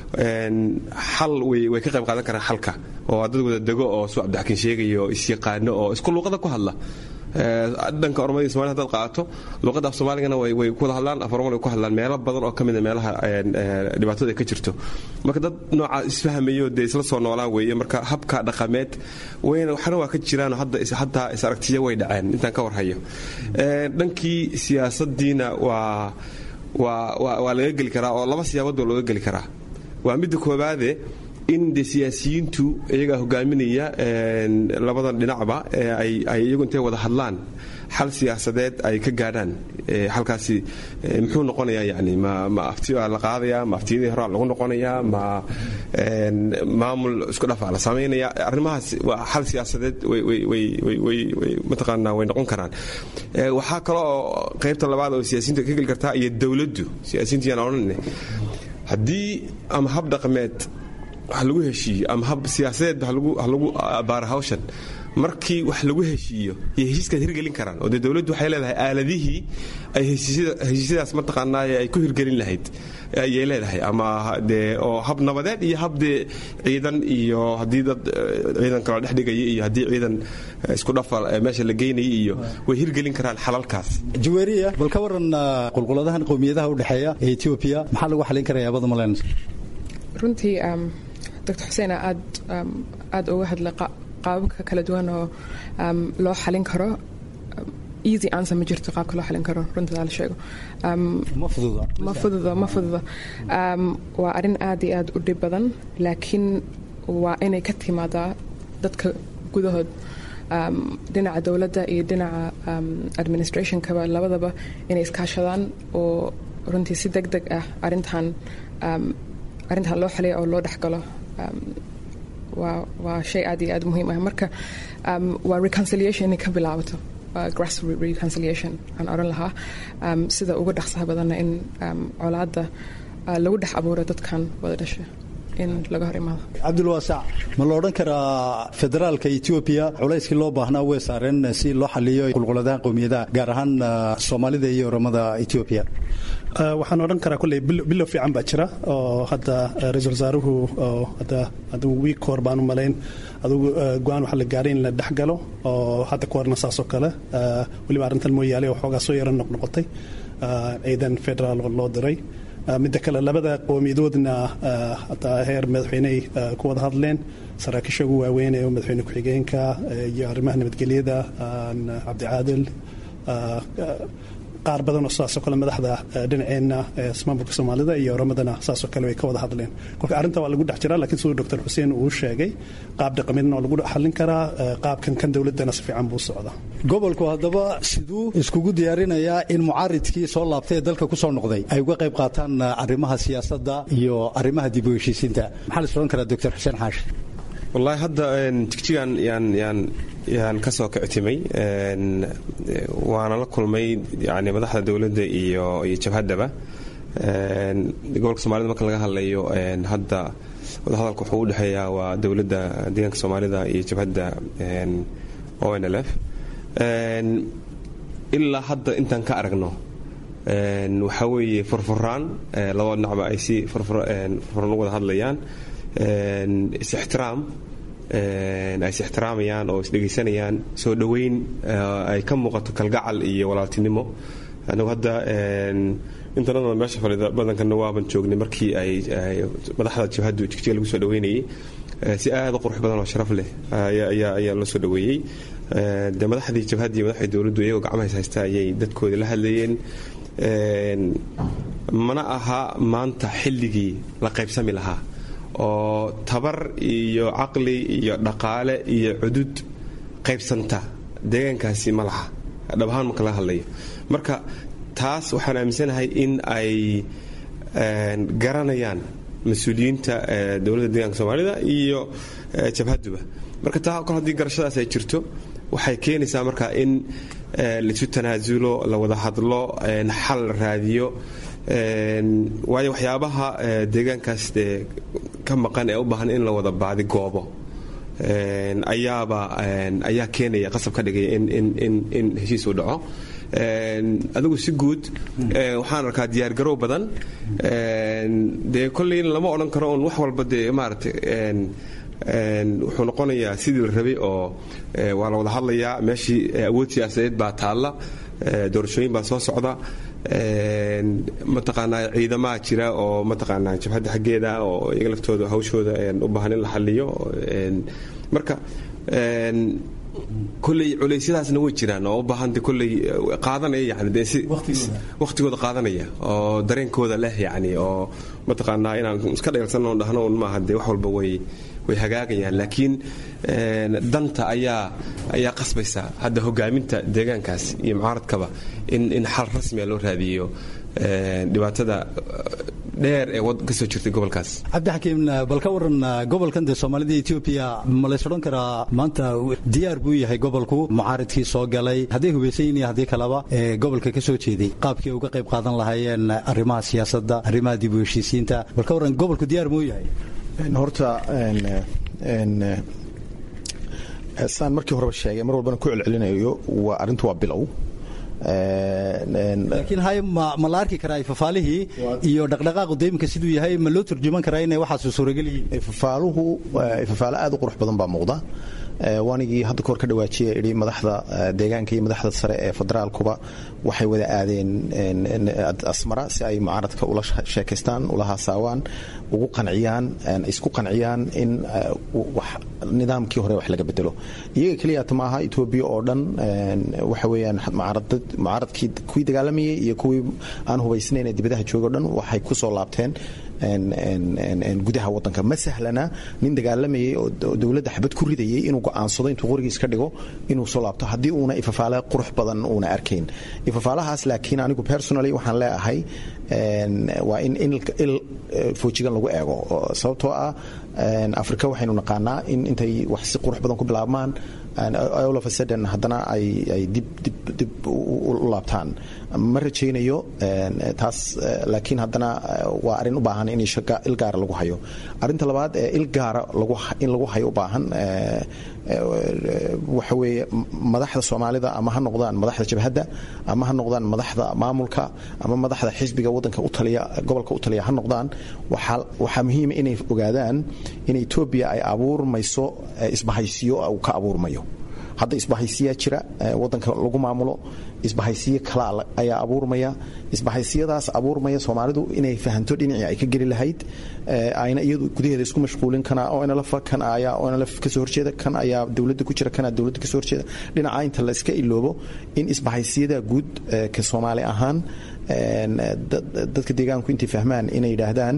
xal way ka qayb qaadan karaan xalka oo dad wada dego oo suu cabdixakiin sheegayo isyaqaano oo isku luuqada ku hadla dhanka Oromada iyo Soomaalida haddaad qaato luuqadda af Soomaaligana way ku wada hadlaan af Oromada way ku hadlaan meelo badan oo ka mid ah meelaha dhibaatada ka jirto marka dad nooca isfahmayo de isla soo noolaan weeye marka habka dhaqameed waxana waa ka jiraan hadda is aragtiyo way dhaceen intaan ka warhayo dhankii siyaasadiina waa laga geli karaa oo laba siyaabood looga geli karaa waa midda koobaade in de siyaasiyiintu iyagaa hogaaminaya labadan dhinacba ay iyagu intay wada hadlaan xal siyaasadeed ay ka gaadhaan halkaasi muxuu noqonayaa yani ma afti la qaadaya ma aftiyadii hore lagu noqonayaa ma maamul isku dhafa la sameynaya arrimahaas waa xal siyaasadeed way mataqaanaa way noqon karaan waxaa kale oo qaybta labaad oo siyaasiyiinta ka geli kartaa iyo dawladdu siyaasiyiinta yaan odhanne haddii ama hab dhaqameed wax lagu heshiiyo ama hab siyaasadeed wax lagu abaara hawshan markii wax lagu heshiiyo iyo heshiiskaad hirgelin karaan oo dee dawladdu waxay leedahay aaladihii ay heshiisyadaas mataqaanaa ay ku hirgelin lahayd ayay leedahay ama dee oo hab nabadeed iyo hab dee ciidan iyo haddii dad ciidan kala dhex dhigaya iyo haddii ciidan isku dhafa meesha la geynaya iyo way hirgelin karaan xalalkaas. Jaweeriya bal ka waran qulquladahan qowmiyadaha u dhexeeya ee Ethiopia maxaa lagu xalin karayaa abada maleen? Runtii Dr. Hussein aad uga hadlay qaababka kala duwan oo loo xalin karo. Easy answer ma jirto qaabka loo xalin karo runtii la sheego ma fududa waa arrin aad iyo aad u dhib badan laakiin waa inay ka timaadaa dadka gudahood dhinaca dowladda iyo dhinaca administrationkaba labadaba inay iskaashadaan oo runtii si degdeg ah arrintan loo xaliyo oo loo dhexgalo waa shay aad iyo aad muhiim ah marka waa reconciliation inay ka bilaabato grassroots reconciliation aan oran lahaa sida ugu dhaqsaha badanna in colaadda lagu dhex abuuro dadkan wada dhasha in laga hor imaado. Cabdulwaasac ma la odhan karaa federaalka Ethiopia culayskii loo baahnaa way saareen si loo xaliyo qulquladaha qowmiyadaha gaar ahaan Soomaalida iyo Oromada Ethiopia? Waxaan odhan karaa kulley bilow fiican baa jira oo hadda ra-iisul wasaaruhu hadda wiik hor baan u malayn adugu go-aan waxa la gaaray in la dhexgalo oo hadda ku horna saasoo kale weliba arrintan mooyaale waxoogaa soo yaro noqnoqotay ciidan federaal loo diray midda kale labada qowmiyadoodna hataa heer madaxweyney ku wada hadleen saraakiisha ugu waaweyn ee madaxweyne ku-xigeenka iyo arrimaha nabadgelyada cabdicaadil qaar badan oo saasoo kale madaxda dhinaceenna maamulka Soomaalida iyo Oromadana saasoo kale way ka wada hadleen kolka arrinta waa lagu dhex jiraa laakiin sidoo Dr. Hussein uu sheegay qaab dhaqameedna oo lagu xallin karaa qaabkan kan dawladana si fiican buu socdaa. Gobolku haddaba siduu iskugu diyaarinayaa in mucaaridkii soo laabtay ee dalka ku soo noqday ay uga qayb qaataan arrimaha siyaasadda iyo arrimaha dib u heshiisiinta maxaa la soo karaa Dr. Hussein Xaashi? Wallahi hadda jigjigan yaan ka soo kictimay waana la kulmay yani madaxda dawladda iyo jabhadaba gobolka Soomaalida marka laga hadlayo hadda wadahadalku wuxuu u dhexeeyaa waa dawladda deegaanka Soomaalida iyo jabhadda ONLF ilaa hadda intaan ka aragno waxa weeye furfuraan laba dhinacba ay si furfuran uga wada hadlayaan is-ixtiraam ay is-ixtiraamayaan oo isdhegaysanayaan soo dhoweyn ay ka muuqato kalgacal iyo walaaltinimo anagu hadda intanada meesha fadhida badankana waaban joognay markii ay madaxda jabhaddu jigjiga lagu soo dhoweynayay si aad u qurux badan oo sharaf leh ayaa loo soo dhoweeyey de madaxdii jabhaddii madaxdii dawladdu iyagoo gacmahays haysta ayay dadkooda la hadlayeen mana aha maanta xilligii la qaybsami lahaa oo tabar iyo caqli iyo dhaqaale iyo cudud qaybsanta deegaankaasi ma laha dhab ahaan marka laga hadlayo marka taas waxaan aaminsanahay in ay garanayaan mas-uuliyiinta dowladda deegaanka Soomaalida iyo jabhaduba marka taa kor haddii garashadaas ay jirto waxay keenaysaa marka in la isu tanaasulo la wada hadlo xal raadiyo waayo waxyaabaha deegaankaas ka maqan ee u baahan in la wada baadi goobo ayaa keenaya qasab ka dhigaya in heshiis uu dhaco adigu si guud waxaan arkaa diyaargarow badan dee kolley lama odhan karo un wax walba dee maaragtay wuxuu noqonayaa sidii la rabay oo waa la wada hadlayaa meeshii awood siyaasadeed baa taalla doorashooyin baa soo socda mataqaanaa ciidamaha jira oo mataqaanaa jabhadda xaggeeda oo iyaga laftooda hawshooda u baahan in la xalliyo marka kulley culeysyadaasna way jiraan oo u baahanta kulley qaadanaya yani dee si waqtigooda qaadanaya oo dareenkooda leh yani oo mataqaanaa inaan iska dheelsanoo dhahno un maaha dee wax walba way hagaagayaan laakiin danta ayaa qasbaysa hadda hogaaminta deegaankaas iyo mucaaradkaba in xal rasmiya loo raadiyo dhibaatada dheer ee ka soo jirtay gobolkaas. cabdixakiim bal ka waran gobolkan dee soomaalida etoobiya ma lays odhan karaa maanta diyaar buu yahay gobolku mucaaradkii soo galay hadday hubaysan yihiin iyo haddii kaleba gobolka ka soo jeeday qaabkii uga qayb qaadan lahaayeen arrimaha siyaasadda arrimaha dib u heshiisiinta bal ka waran gobolku diyaar muu yahay horta saan markii horeba sheegay mar walbana ku celcelinayo arrintu waa bilow laakiin hay ma la arki karaa ifafaalihii iyo dhaqdhaqaaqu deeminka siduu yahay ma loo turjuman karaa inay waxaas suuragal yihiin ifafaalo aad u qurux badan baa muuqda waanigii hadda kahor ka dhawaajiya idhi madaxda deegaanka iyo madaxda sare ee federaalkuba waxay wada aadeen asmara si ay mucaaradka ula sheekaystaan ula haasaawaan ugu qanciyaan isku qanciyaan in nidaamkii hore wax laga bedelo iyaga keliyaata maaha etoobiya oo dhan waxa weeyaan mucaaradkii kuwii dagaalamayay iyo kuwii aan hubaysnayn ee dibadaha jooga o dhan waxay ku soo laabteen gudaha wadanka ma sahlana nin dagaalamayay oo dowladda xabad ku ridayay inuu go'aansado intuu qorigiis ka dhigo inuu soo laabto haddii uuna ifafaale qurux badan uuna arkayn ifafaalahaas laakiin anigu personally waxaan leeahay waa in il foojigan lagu eego sababtoo ah afrika waxaynu naqaanaa in intay wax si qurux badan ku bilaabmaan all of a sudden haddana ay dib u laabtaan ma rajaynayo taas laakiin haddana waa arrin u baahan in il gaara lagu hayo arrinta labaad ee il gaara in lagu hayo u baahan waxa weeye madaxda soomaalida ama ha noqdaan madaxda jabhadda ama ha noqdaan madaxda maamulka ama madaxda xisbiga wadanka u taliya gobolka u taliya ha noqdaan waxaa muhiima inay ogaadaan in Ethiopia ay abuurmayso isbahaysiyo uu ka abuurmayo hadda isbahaysiya jira wadanka lagu maamulo isbahaysiyo kala ayaa abuurmaya isbahaysiyadaas abuurmaya Soomaalidu inay fahanto dhinacii ay ka geli lahayd ayna iyadu gudaheeda isku mashquulin kana oo ina la fakan ayaa oo ina la ka soo horjeeda kan ayaa dawladda ku jira kana dawladda ka soo horjeeda dhinaca inta la iska iloobo in isbahaysiyada guud ka Soomaali ahaan dadka deegaanku intii fahmaan inay yiraahdaan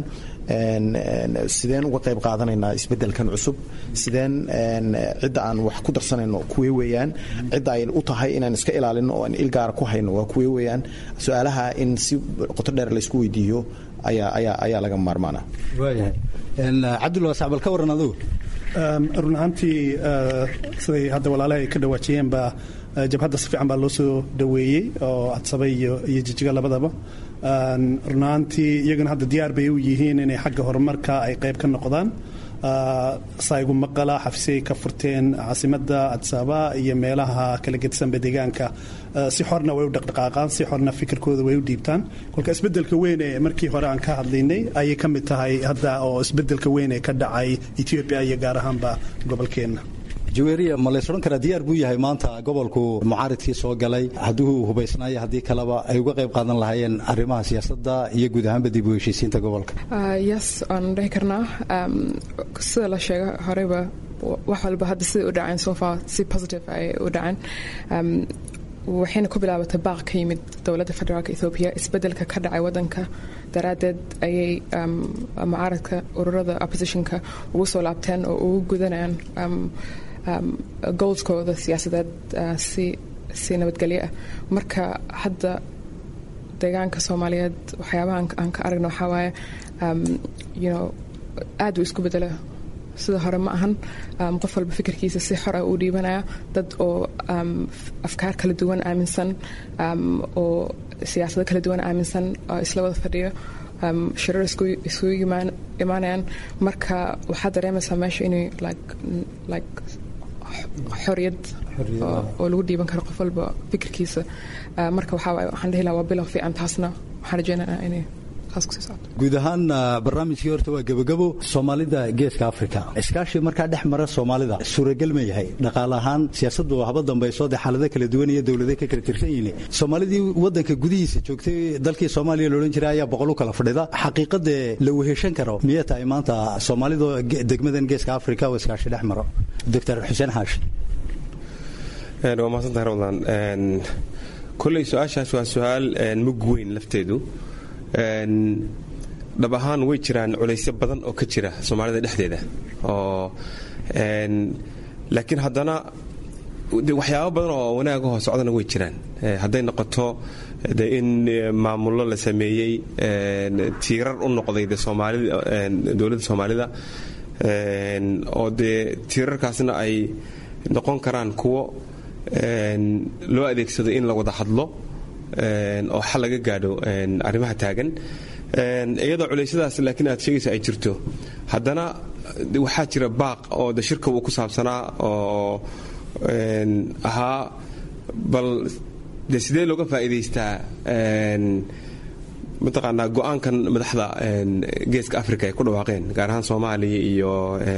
sideen uga qayb qaadanaynaa isbedelkan cusub sideen cid aan wax ku darsanayno kuwee weeyaan cid ay u tahay inaan iska ilaalino oo aan il gaar ku hayno waa kuwee weeyaan su'aalaha in si qoto dheer la isku weydiiyo ayaa laga maarmaana waayahay Cabdullah Sacbal ka waran adigu run ahaantii siday hadda walaalahay ka dhawaajiyeen baa jabhadda si fiican baa loo soo dhaweeyey oo Adsabay iyo Jijiga labadaba run ahaantii iyagana hadda diyaar bay u yihiin inay xagga horumarka ay qayb ka noqdaan saygu maqala xafisay ka furteen caasimada Adsaba iyo meelaha kala gedsanba deegaanka si xorna way u dhaqdhaqaaqaan si xorna fikirkooda way u dhiibtaan kolka isbedelka weyn ee markii hore aan ka hadlaynay ayay ka mid tahay hadda oo isbedelka weyn ee ka dhacay Ethiopia iyo gaar ahaanba gobolkeena jaweeriya ma lays odhan karaa diyaar buu yahay maanta gobolku mucaaradkii soo galay hadduu hubaysnaayo haddii kaleba ay uga qayb qaadan lahaayeen arrimaha siyaasadda iyo guud ahaanba dib u heshiisiinta gobolka yes aan dhihi karnaa sida la sheegay horeba wax walba hadda sida u dhaceen so far si positive ay u dhaceen waxayna ku bilaabatay baaq ka yimid dowladda federaalka Ethiopia isbedelka ka dhacay wadanka daraadeed ayay mucaaradka ururada oppositionka ugu soo laabteen oo ugu gudanayaan goalskooda siyaasadeed si nabadgelyo ah marka hadda deegaanka Soomaaliyeed waxyaabaha aan ka aragno waxaa waaye aad uu isku bedela sida hore ma ahan qof walba fikirkiisa si xor ah u dhiibanaya dad oo afkaar kala duwan aaminsan oo siyaasado kala duwan aaminsan oo isla wada fadhiyo shirar isugu imaanayaan marka waxaad dareemaysaa meesha inay like xoriyad oo lagu dhiiban karo qof walba fikirkiisa marka waxaan dhihi lahaa waa bilow fiican taasna waxaan rajaynayaa inay guud ahaan barnaamijkii horta waa gabagabo Soomaalida geeska Afrika iskaashi marka dhex mara Soomaalida suuragal ma yahay dhaqaale ahaan siyaasaddu haba dambayso xaalado kala duwan iyo dawladaha ka kala tirsan yihiin Soomaalidii wadanka gudihiisa joogtay dalkii Soomaaliya loo oran jiray ayaa boqol kala fadhida xaqiiqada la weheshan karo miyay tahay maanta Soomaalidu degmadan geeska Afrika oo iskaashi dhex maro Dr. Xuseen Xaashi waa mahadsantahay rawdan kolley su-aashaas waa su-aal mug weyn lafteedu dhab ahaan way jiraan culaysyo badan oo ka jira soomaalida dhexdeeda oo laakiin haddana waxyaabo badan oo wanaag oo socdana way jiraan hadday noqoto in maamullo la sameeyey tiirar u noqday dowladda soomaalida oo dee tiirarkaasna ay noqon karaan kuwo loo adeegsado in la wada hadlo oo xal laga gaadho arrimaha taagan iyadoo culeysyadaas laakiin aad sheegaysa ay jirto haddana waxaa jira baaq oo de shirka uu ku saabsanaa oo ahaa bal de sidee looga faa'iidaystaa mataqaanaa go-aankan madaxda geeska africa ay ku dhawaaqeen gaar ahaan soomaaliya iyo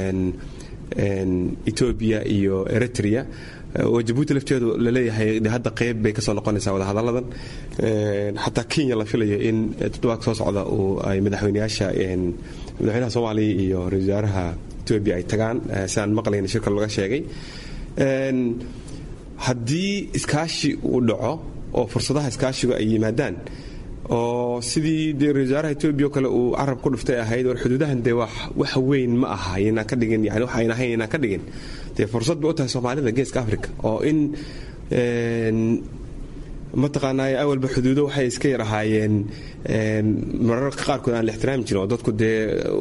etoobiya iyo eritrea oo jabuuti lafteedu laleeyahay de hadda qeyb bay kasoo noqonaysaa wadahadalladan xataa kenya la filayo in toddobaadka soo socda ay madaxweynaha soomaaliya iyo ra-isul wasaaraha etoobiya ay tagaan sidaan maqlayna shirka laga sheegay haddii iskaashi uu dhaco oo fursadaha iskaashiga ay yimaadaan oo sidii dee ra-isul wasaaraha etoobiya oo kale uu carab ku dhuftay ahayd war xuduudahan dee wax weyn ma aha inaan ka dhigin yani wax ayna ahayn inaan ka dhigin dee fursad bay u tahay soomaalida geeska africa oo in mataqaanaa awalba xuduudo waxay iska yar ahaayeen mararka qaarkood aan la ixtiraami jirin oo dadku dee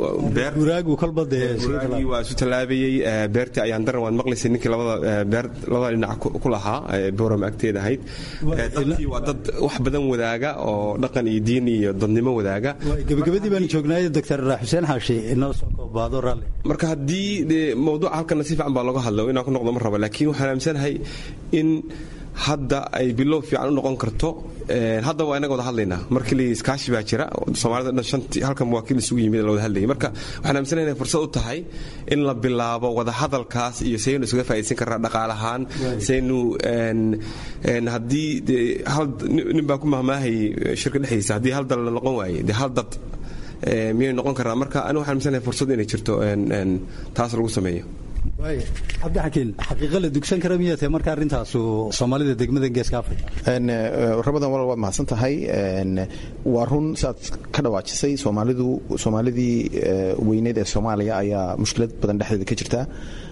waa isu tallaabayey beertii ayaan daran waad maqlaysay ninkii labada dhinac ku lahaa boram agteeda ahayd dadkii waa dad wax badan wadaaga oo dhaqan iyo diin iyo dadnimo wadaaga gabagabadii baan joognay doctor xuseen xaashi inoo soo koobaado raalli marka haddii dee mawduuca halkana si fiican baa looga hadlo inaan ku noqdo ma rabo laakiin waxaan aaminsanahay in hadda ay bilow fiican u noqon karto hadda waa inaga wada hadlaynaa markii la iskaashi baa jira soomaalida dhan shantii halkan wakiil isugu yimid la wada hadlayay marka waxaan aaminsanahay inay fursad u tahay in la bilaabo wada hadalkaas iyo saynu isuga faa'iidaysan karnaa dhaqaalahaan saynu haddii hal nin baa ku mahmaahayay shirka dhexdiisa haddii hal dal la noqon waaye dee hal dad miyay noqon karnaa marka anigu waxaan aaminsanahay fursad inay jirto taas lagu sameeyo cabdixakiin xaqiiqa la dugsan kara miyaa tahay marka arrintaasu soomaalida degmada geeska africa rabadan walal waad mahadsan tahay waa run saad ka dhawaajisay soomaalidii weyneed ee soomaaliya ayaa mushkilad badan dhexdeeda ka jirta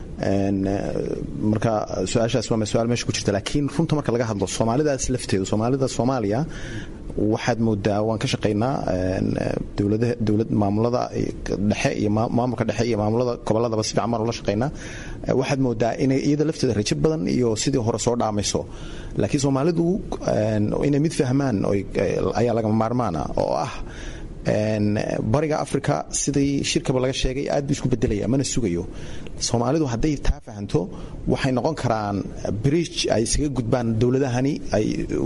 marka su-aashaas waa su-aal meesha ku jirta laakiin runta marka laga hadlo soomaalidaas lafteedu soomaalida soomaaliya waxaad moodaa waan ka shaqaynaa dowlad maamulada dhexe iyo maamulka dhexe iyo maamulada gobolladaba si fiican baan ula shaqaynaa waxaad moodaa inay iyada lafteeda rajo badan iyo sidii hore soo dhaamayso laakiin soomaalidu inay mid fahmaan ayaa lagama maarmaana oo ah bariga africa sidii shirkaba laga sheegay aad buu isku bedelaya mana sugayo soomaalidu hadday taa fahanto waxay noqon karaan bridge ay isaga gudbaan dowladahani ay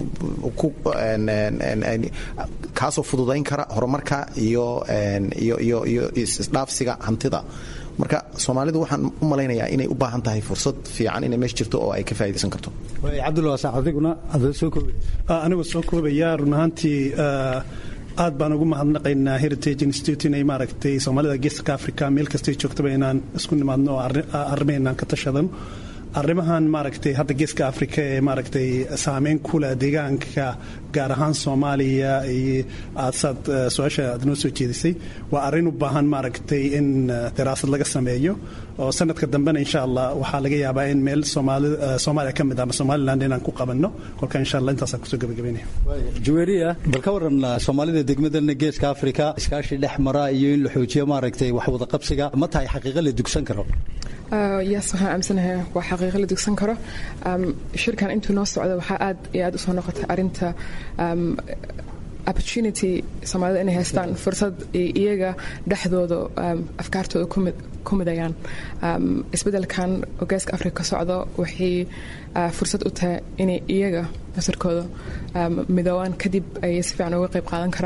kaasoo fududayn kara horumarka iyo isdhaafsiga hantida marka soomaalidu waxaan u malaynayaa inay u baahan tahay fursad fiican inay meesha jirto oo ay ka faa'iidaysan karto cabdulwaasac adiguna adoo soo koobay anigoo soo koobaya run ahaantii aad baan ugu mahadnaqaynaa heritage institute inay maaragtay soomaalida geeska africa meel kastay joogtaba inaan isku nimaadno oo arrimaheennaan ka tashadano arrimahan maaragtay hadda geeska africa ee maaragtay saameyn ku leh deegaanka gaar ahaan soomaaliya iyo aadsaad su-aasha aad noo soo jeedisay waa arrin u baahan maaragtay in daraasad laga sameeyo oo sanadka dambena insha allah waxaa laga yaabaa in meel soomaaliya ka mid ama somaliland inaan ku qabanno kolka insha allah intaasaan kusoo gabagabaynaya juweeriya bal ka waran soomaalida degmadana geeska africa iskaashi dhex mara iyo in la xoojiyo maaragtay wax wada qabsiga ma tahay xaqiiqa la dugsan karo yes waxaan aaminsanahay waa xaqiiqo la dugsan karo shirkan intuu noo socdo waxaa aad iyo aad usoo noqotay arinta opportunity soomaalida inay haystaan fursad iyaga dhexdooda afkaartooda ku midayaan isbedelkan oo geeska africa ka socdo waxay fursad u tahay inay iyaga nasarkooda midoobaan kadib ay si fiican uga qayb qaadan karaan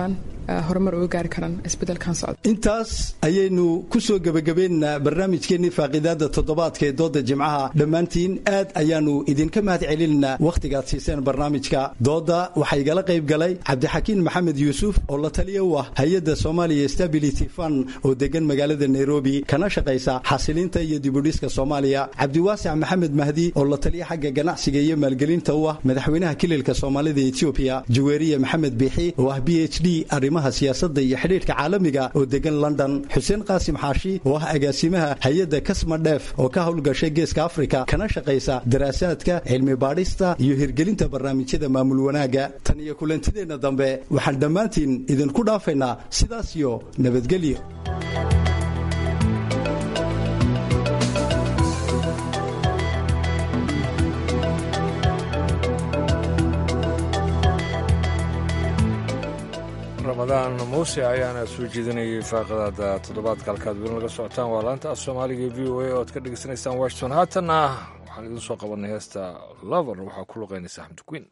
horumar uga gaari karaan isbeddelkan socda. intaas ayaynu ku soo gabagabeynaa barnaamijkeennii faaqidaada toddobaadka ee dooda jimcaha. dhammaantiin aad ayaanu idinka mahad celinaa wakhtigaad siiseen barnaamijka dooda. waxaa igala qayb galay cabdixakiin maxamed yuusuf oo la taliya u ah hay-adda Somalia Stability Fund oo degan magaalada Nairobi kana shaqaysa xasilinta iyo dibudhiska Soomaaliya. cabdiwaasic maxamed mahdi oo la taliya xagga ganacsiga iyo maalgelinta u ah madaxweynaha kililka Soomaalida Ethiopia. jaweeriye maxamed biixi oo ah PhD arrimaha siyaasadda iyo xidhiidhka caalamiga oo degan London. xuseen qaasim xaashi oo ah agaasimaha hay-adda Kasma Dheef oo ka howlgashay geeska Afrika kana shaqaysa daraasaadka cilmi baadhista iyo hirgelinta barnaamijyada maamul wanaaga. tan iyo kulantideena dambe waxaan dhammaantiin idinku dhaafaynaa sidaas iyo nabadgelyo. ramadaan muuse ayaana soo jeedinayay faaqadaada toddobaadka halkaad weli laga socotaan waa laanta af soomaaliga v o a oo aad ka dhegaysanaysaan washington. haatanna waxaan idin soo qabanay heesta lover waxaa ku luqaynaysa xamdi queen.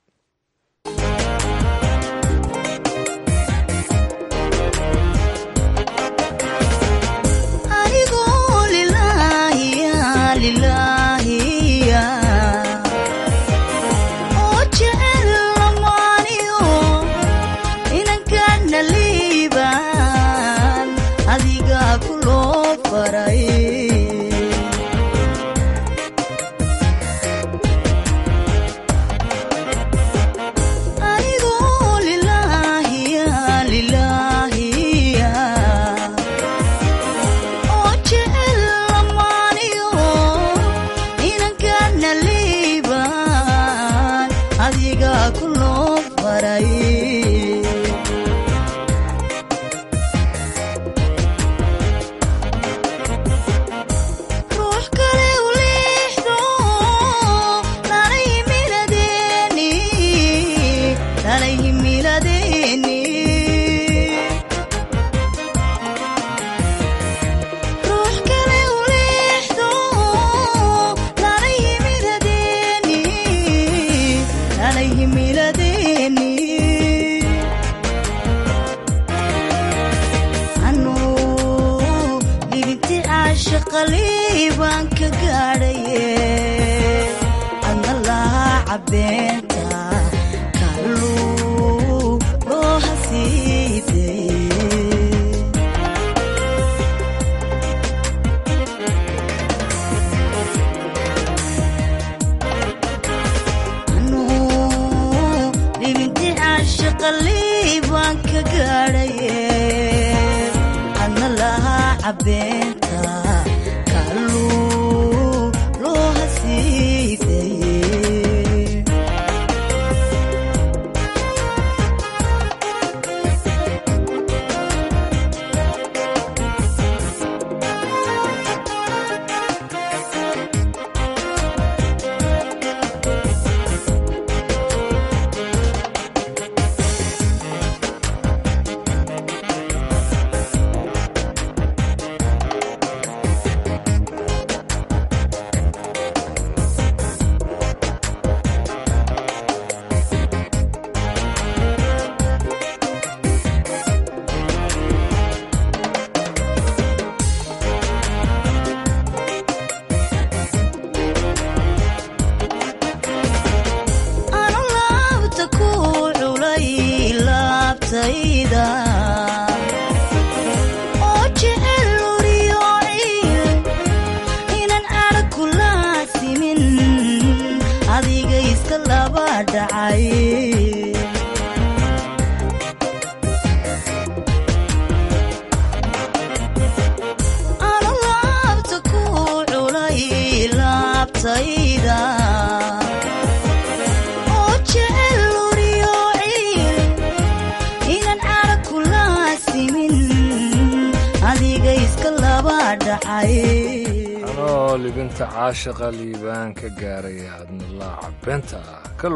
anoo libinta caashaqa liibaan ka gaaray hadnalaaca beenta ka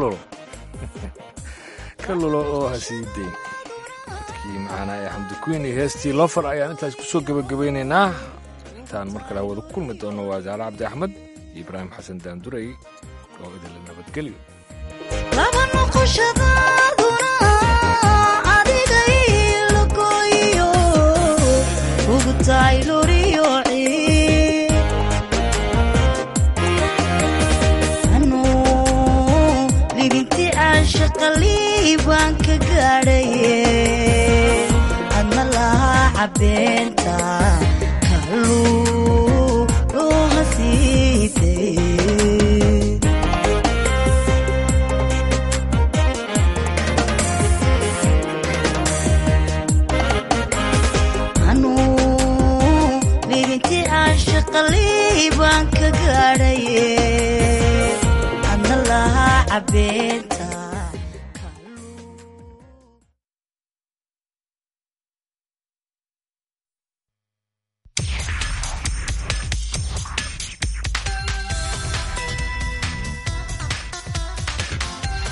lulo oo hasiiday dadkii macaanaa ee xamdi queen iyo heestii lofer ayaan intaas ku soo gebagabaynaynaa. intaan mar kale hawada ku kulmi doono waa jaale cabdi axmed iyo ibraahim xasan daanduray oo idinla nabadgelyo. laba noqoshadaaduna adiga ilo qaliibaan ka gaadhaye adna lahaa cabeenta kaluu loo hasiiday qaliibaan ka gaadhaye adna lahaa cabeenta